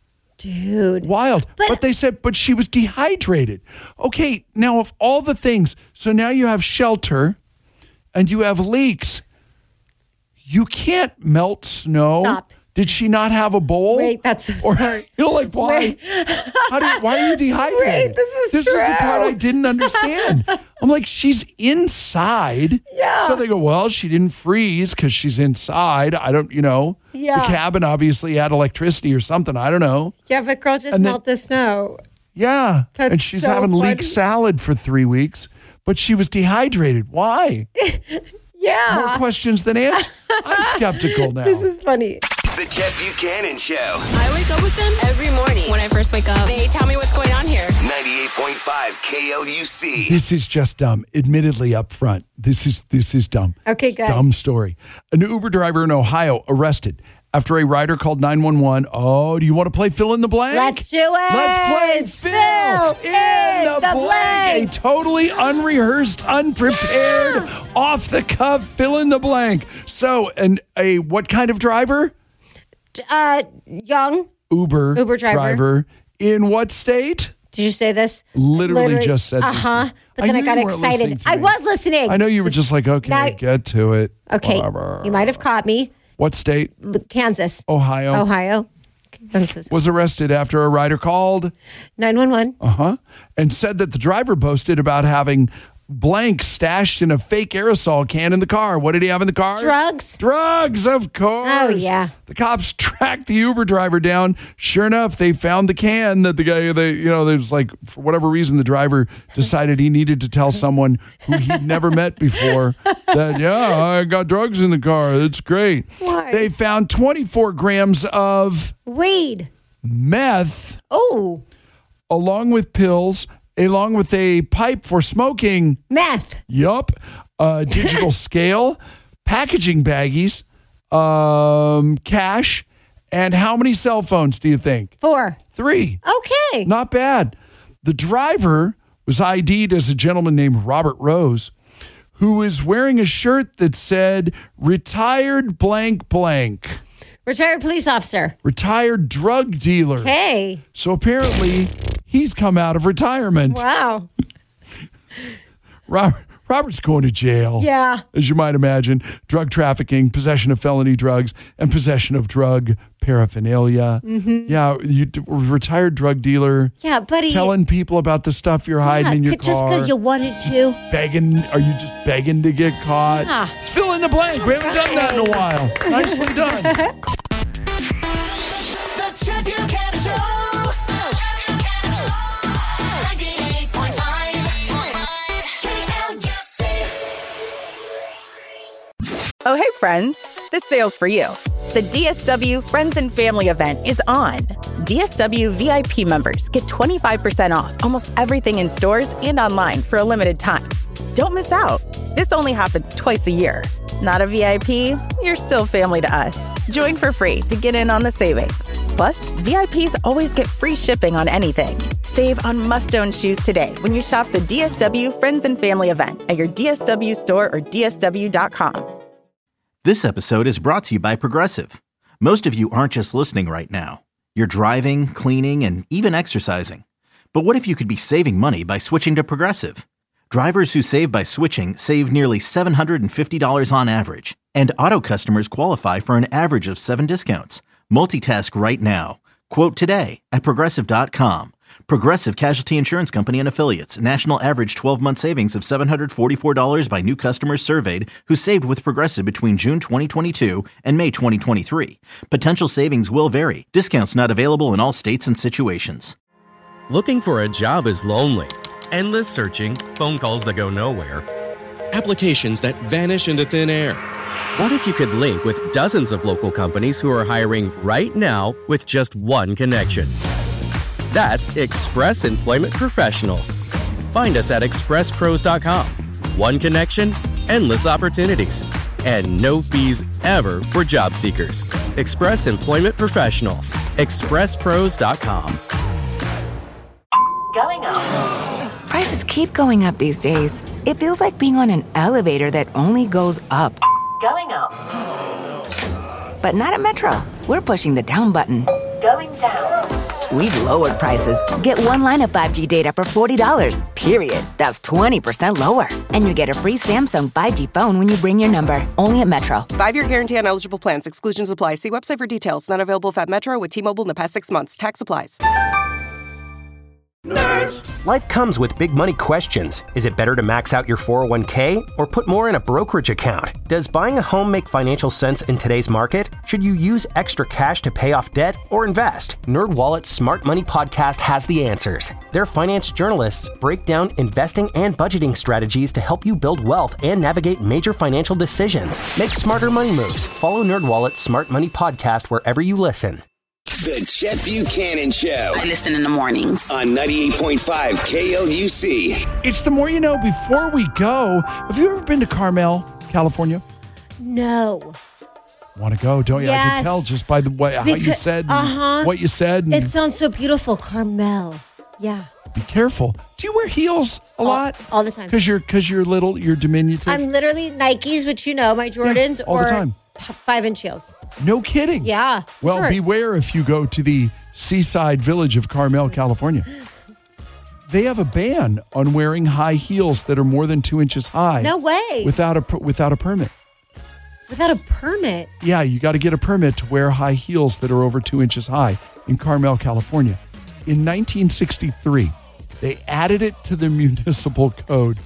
Dude. Wild. But, but they said, but she was dehydrated. Okay, now of all the things, so now you have shelter and you have leaks. You can't melt snow. Stop. Did she not have a bowl? Wait, that's so Or, smart. you know, like, why? Wait. How do you, why are you dehydrated? Wait, this is This is the part true. I didn't understand. I'm like, she's inside. Yeah. So they go, well, she didn't freeze because she's inside. I don't, you know. Yeah. The cabin obviously had electricity or something. I don't know. Yeah, but girl, just And then- melt the snow. Yeah. That's and she's so having leek funny. salad for three weeks, but she was dehydrated. Why? Yeah. More questions than answers. I'm skeptical now. This is funny. The Chet Buchanan Show. I wake up with them every morning. When I first wake up, they tell me what's going on here. ninety-eight point five K L U C. This is just dumb. Admittedly, up front, this is this is dumb. Okay, It's good. Dumb story. An Uber driver in Ohio arrested after a rider called nine one one. Oh, do you want to play fill in the blank? Let's do it. Let's play fill, in the, the blank. blank. A totally unrehearsed, unprepared, off the cuff fill in the blank. So, and a what kind of driver? Uh, young. Uber, Uber driver. in what state? Did you say this? Literally, just said Uh this. huh. But then I, knew got you weren't listening excited. to I me. was listening. I know you were just like, okay, Now- get to it. Okay. Whatever. You might have caught me. What state? L- Kansas. Ohio. Ohio. Kansas. Was arrested after a rider called nine one one. uh-huh, and said that the driver boasted about having blank stashed in a fake aerosol can in the car. What did he have in the car? Drugs. Drugs, of course. Oh, yeah. The cops tracked the Uber driver down. Sure enough, they found the can that the guy, they, you know, there was like, for whatever reason, the driver decided he needed to tell someone who he'd never met before that, yeah, I got drugs in the car. It's great. Why? They found twenty-four grams of weed, meth. Oh. Along with pills, along with a pipe for smoking. Meth. Yup. Uh, digital scale, packaging baggies, um, cash, and how many cell phones do you think? Four. Three. Okay. Not bad. The driver was I D'd as a gentleman named Robert Rose, who was wearing a shirt that said, retired blank blank. Retired police officer. Retired drug dealer. Hey. So apparently, he's come out of retirement. Wow. Robert, Robert's going to jail. Yeah. As you might imagine, drug trafficking, possession of felony drugs, and possession of drug paraphernalia. Mm-hmm. Yeah, you retired drug dealer. Yeah, buddy. Telling people about the stuff you're hiding yeah, in your just car. because you wanted to. Begging, are you just begging to get caught? Yeah. Fill in the blank. We haven't done that in a while. Nicely done. The Chet Buchanan Show. ninety-eight point five K L U C. Oh, hey, friends. This sale's for you. The D S W Friends and Family event is on. D S W V I P members get twenty-five percent off almost everything in stores and online for a limited time. Don't miss out. This only happens twice a year. Not a V I P? You're still family to us. Join for free to get in on the savings. Plus, V I Ps always get free shipping on anything. Save on must-own shoes today when you shop the D S W Friends and Family event at your D S W store or D S W dot com. This episode is brought to you by Progressive. Most of you aren't just listening right now. You're driving, cleaning, and even exercising. But what if you could be saving money by switching to Progressive? Drivers who save by switching save nearly seven hundred fifty dollars on average. And auto customers qualify for an average of seven discounts. Multitask right now. Quote today at Progressive dot com. Progressive Casualty Insurance Company and Affiliates. National average twelve-month savings of seven hundred forty-four dollars by new customers surveyed who saved with Progressive between June twenty twenty-two and May twenty twenty-three. Potential savings will vary. Discounts not available in all states and situations. Looking for a job is lonely. Endless searching, phone calls that go nowhere, applications that vanish into thin air. What if you could link with dozens of local companies who are hiring right now with just one connection? That's Express Employment Professionals. Find us at express pros dot com. One connection, endless opportunities, and no fees ever for job seekers. Express Employment Professionals. express pros dot com. Going up. Prices keep going up these days. It feels like being on an elevator that only goes up. Going up. But not at Metro. We're pushing the down button. Going down. We've lowered prices. Get one line of five G data for forty dollars, period. That's twenty percent lower. And you get a free Samsung five G phone when you bring your number. Only at Metro. Five-year guarantee on eligible plans. Exclusions apply. See website for details. Not available at Metro with T-Mobile in the past six months. Tax applies. Nerds. Life comes with big money questions. Is it better to max out your four oh one k or put more in a brokerage account? Does buying a home make financial sense in today's market? Should you use extra cash to pay off debt or invest? NerdWallet's Smart Money Podcast has the answers. Their finance journalists break down investing and budgeting strategies to help you build wealth and navigate major financial decisions. Make smarter money moves. Follow NerdWallet's Smart Money Podcast wherever you listen. The Chet Buchanan Show. I listen in the mornings. On ninety-eight point five K L U C. It's the more you know. Before we go, have you ever been to Carmel, California? No. Want to go, don't you? I Yes. can tell just by the way how you Because- said and uh-huh. what you said. and- It sounds so beautiful, Carmel. Yeah. Be careful. Do you wear heels a lot? All the time. Because you're because you're little, you're diminutive. I'm literally Nikes, which you know, my Jordans, all the or time. t- five-inch heels. No kidding. Yeah. Well, sure. beware if you go to the seaside village of Carmel, California. They have a ban on wearing high heels that are more than two inches high. No way. Without a per- without a permit. Without a permit. Yeah, you got to get a permit to wear high heels that are over two inches high in Carmel, California. In nineteen sixty-three, they added it to the municipal code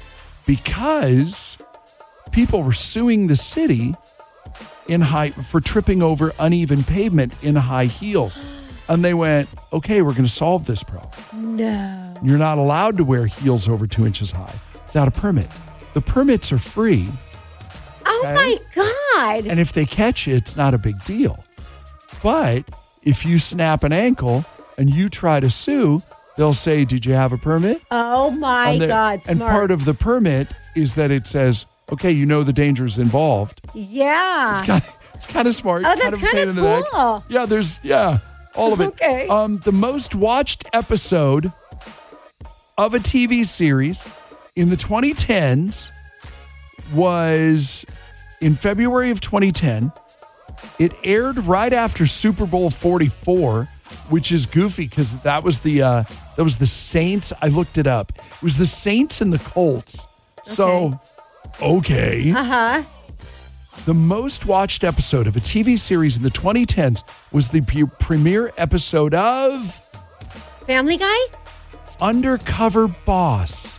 because people were suing the city in high for tripping over uneven pavement in high heels. And they went, okay, we're going to solve this problem. No. You're not allowed to wear heels over two inches high without a permit. The permits are free. Oh okay? my God. And if they catch you, it's not a big deal. But if you snap an ankle and you try to sue, they'll say, did you have a permit? Oh my And the- God, And smart. part of the permit is that it says, okay, you know the dangers involved. Yeah. It's kind of, it's kind of smart. Oh, that's kind of, a kind pain of in the neck. cool. Yeah, there's, yeah, all of it. Okay. Um, the most watched episode of a T V series in the twenty tens was in February of twenty ten. It aired right after Super Bowl forty-four, which is goofy because that was the uh, that was the Saints. I looked it up. It was the Saints and the Colts. So, okay. Uh huh. The most watched episode of a T V series in the twenty tens was the pre- premiere episode of Family Guy? Undercover Boss.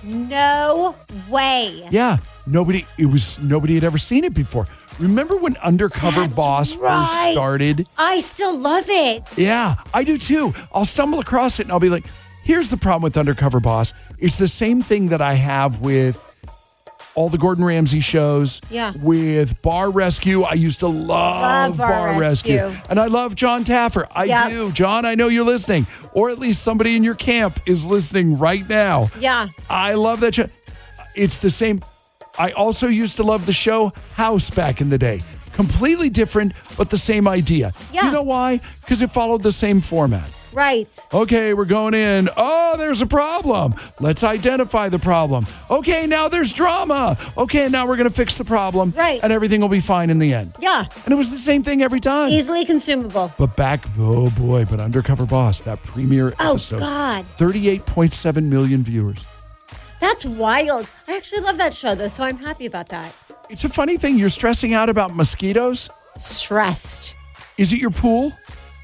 No way. Yeah, nobody. It was nobody had ever seen it before. Remember when Undercover That's Boss right. first started? I still love it. Yeah, I do too. I'll stumble across it and I'll be like, here's the problem with Undercover Boss. It's the same thing that I have with all the Gordon Ramsay shows. Yeah. With Bar Rescue. I used to love, Love Bar Rescue. Rescue. And I love John Taffer. I Yep. do. John, I know you're listening. Or at least somebody in your camp is listening right now. Yeah. I love that show. It's the same. I also used to love the show House back in the day. Completely different, but the same idea. Yeah. You know why? Because it followed the same format. Right. Okay, we're going in. Oh, there's a problem. Let's identify the problem. Okay, now there's drama. Okay, now we're going to fix the problem. Right. And everything will be fine in the end. Yeah. And it was the same thing every time. Easily consumable. But back, oh boy, but Undercover Boss, that premiere Oh, episode. God. thirty-eight point seven million viewers. That's wild. I actually love that show, though, so I'm happy about that. It's a funny thing. You're stressing out about mosquitoes? Stressed. Is it your pool?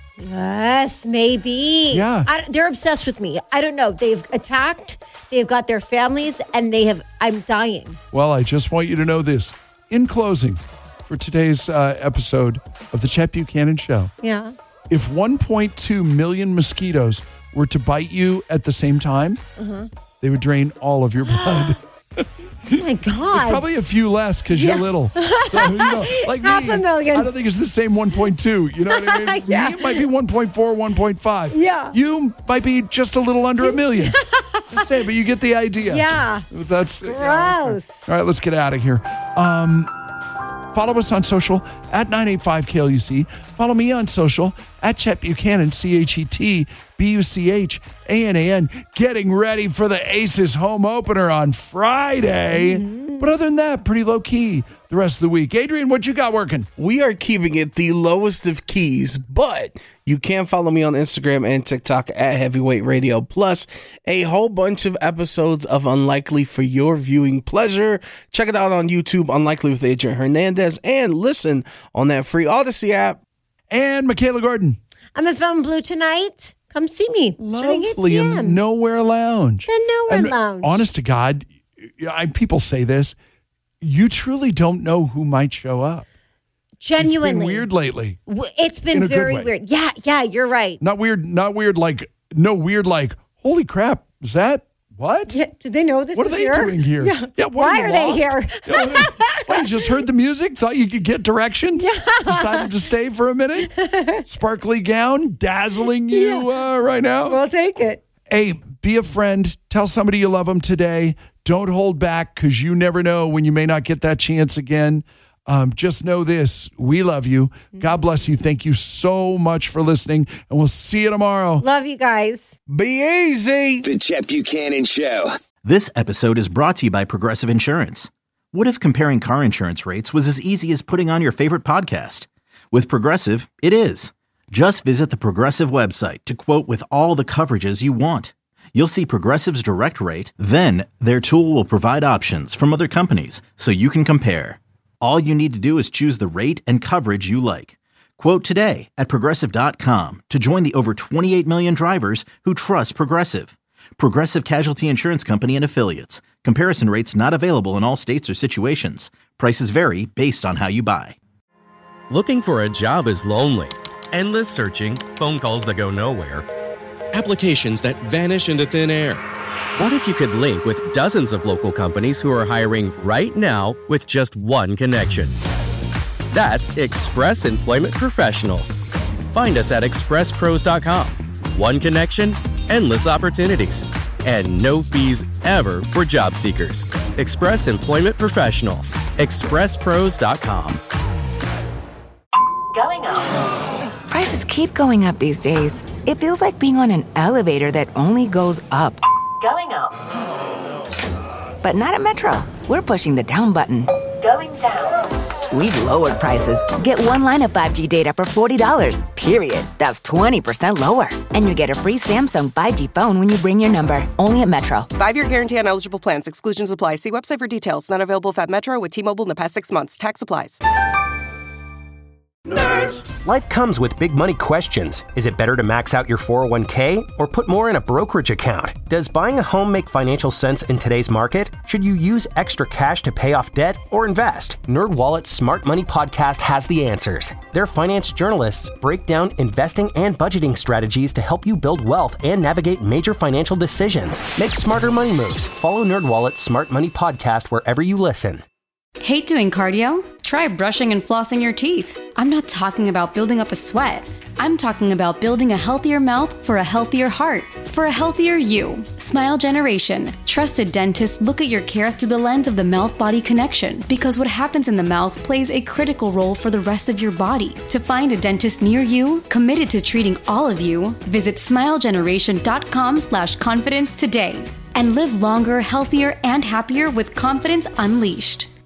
Yes, maybe. Yeah. I, they're obsessed with me. I don't know. They've attacked, they've got their families, and they have, I'm dying. Well, I just want you to know this. In closing, for today's uh, episode of the Chet Buchanan Show, Yeah. if one point two million mosquitoes were to bite you at the same time, Uh-huh. they would drain all of your blood. Oh, my God. There's probably a few less because Yeah. you're little. So, you know, like Half me, a million. I don't think it's the same one point two. You know what I mean? Yeah. Me, it might be one point four, one point five. Yeah. You might be just a little under a million. Just say, but you get the idea. Yeah. That's Gross. yeah, okay. All right, let's get out of here. Um, follow us on social at nine eight five K L U C. Follow me on social at Chet Buchanan, C H E T B U C H A N A N. Getting ready for the Aces home opener on Friday. But other than that, pretty low key the rest of the week. Adrian, what you got working? We are keeping it the lowest of keys, but you can follow me on Instagram and TikTok at Heavyweight Radio. Plus, a whole bunch of episodes of Unlikely for your viewing pleasure. Check it out on YouTube, Unlikely with Adrian Hernandez, and listen on that free Odyssey app. And Michaela Gordon. I'm at Film Blue tonight. Come see me. Starting eight Lovely in p.m. Nowhere Lounge. The Nowhere And Lounge. honest to God, I, people say this. You truly don't know who might show up. Genuinely. It's been weird lately. W- It's In been a good very way. weird. Yeah, yeah, you're right. Not weird, not weird like, no weird like, holy crap, is that, what? Yeah, did they know this What are was they here? doing here? Yeah. Yeah, what, Why you are they lost? here? Yeah, what, what, you just heard the music? Thought you could get directions? Decided to stay for a minute? Sparkly gown dazzling you uh, right now? We'll take it. Hey, be a friend. Tell somebody you love them today. Don't hold back because you never know when you may not get that chance again. Um, just know this. We love you. God bless you. Thank you so much for listening, and we'll see you tomorrow. Love you guys. Be easy. The Chet Buchanan Show. This episode is brought to you by Progressive Insurance. What if comparing car insurance rates was as easy as putting on your favorite podcast? With Progressive, it is. Just visit the Progressive website to quote with all the coverages you want. You'll see Progressive's direct rate, then their tool will provide options from other companies so you can compare. All you need to do is choose the rate and coverage you like. Quote today at Progressive dot com to join the over twenty-eight million drivers who trust Progressive. Progressive Casualty Insurance Company and Affiliates. Comparison rates not available in all states or situations. Prices vary based on how you buy. Looking for a job is lonely. Endless searching, phone calls that go nowhere, applications that vanish into thin air. What if you could link with dozens of local companies who are hiring right now with just one connection? That's Express Employment Professionals. Find us at express pros dot com. One connection, endless opportunities, and no fees ever for job seekers. Express Employment Professionals. express pros dot com. Going up. Prices keep going up these days. It feels like being on an elevator that only goes up. Going up. But not at Metro. We're pushing the down button. Going down. We've lowered prices. Get one line of five G data for forty dollars, period. That's twenty percent lower. And you get a free Samsung five G phone when you bring your number. Only at Metro. Five-year guarantee on eligible plans. Exclusions apply. See website for details. Not available at Metro with T-Mobile in the past six months. Tax applies. Nerds. Life comes with big money questions. Is it better to max out your four oh one k or put more in a brokerage account? Does buying a home make financial sense in today's market? Should you use extra cash to pay off debt or invest? NerdWallet's Smart Money Podcast has the answers. Their finance journalists break down investing and budgeting strategies to help you build wealth and navigate major financial decisions. Make smarter money moves. Follow NerdWallet's Smart Money Podcast wherever you listen. Hate doing cardio? Try brushing and flossing your teeth. I'm not talking about building up a sweat. I'm talking about building a healthier mouth for a healthier heart, for a healthier you. Smile Generation. Trusted dentists look at your care through the lens of the mouth-body connection, because what happens in the mouth plays a critical role for the rest of your body. To find a dentist near you, committed to treating all of you, visit smilegeneration.com slash confidence today. And live longer, healthier, and happier with confidence unleashed.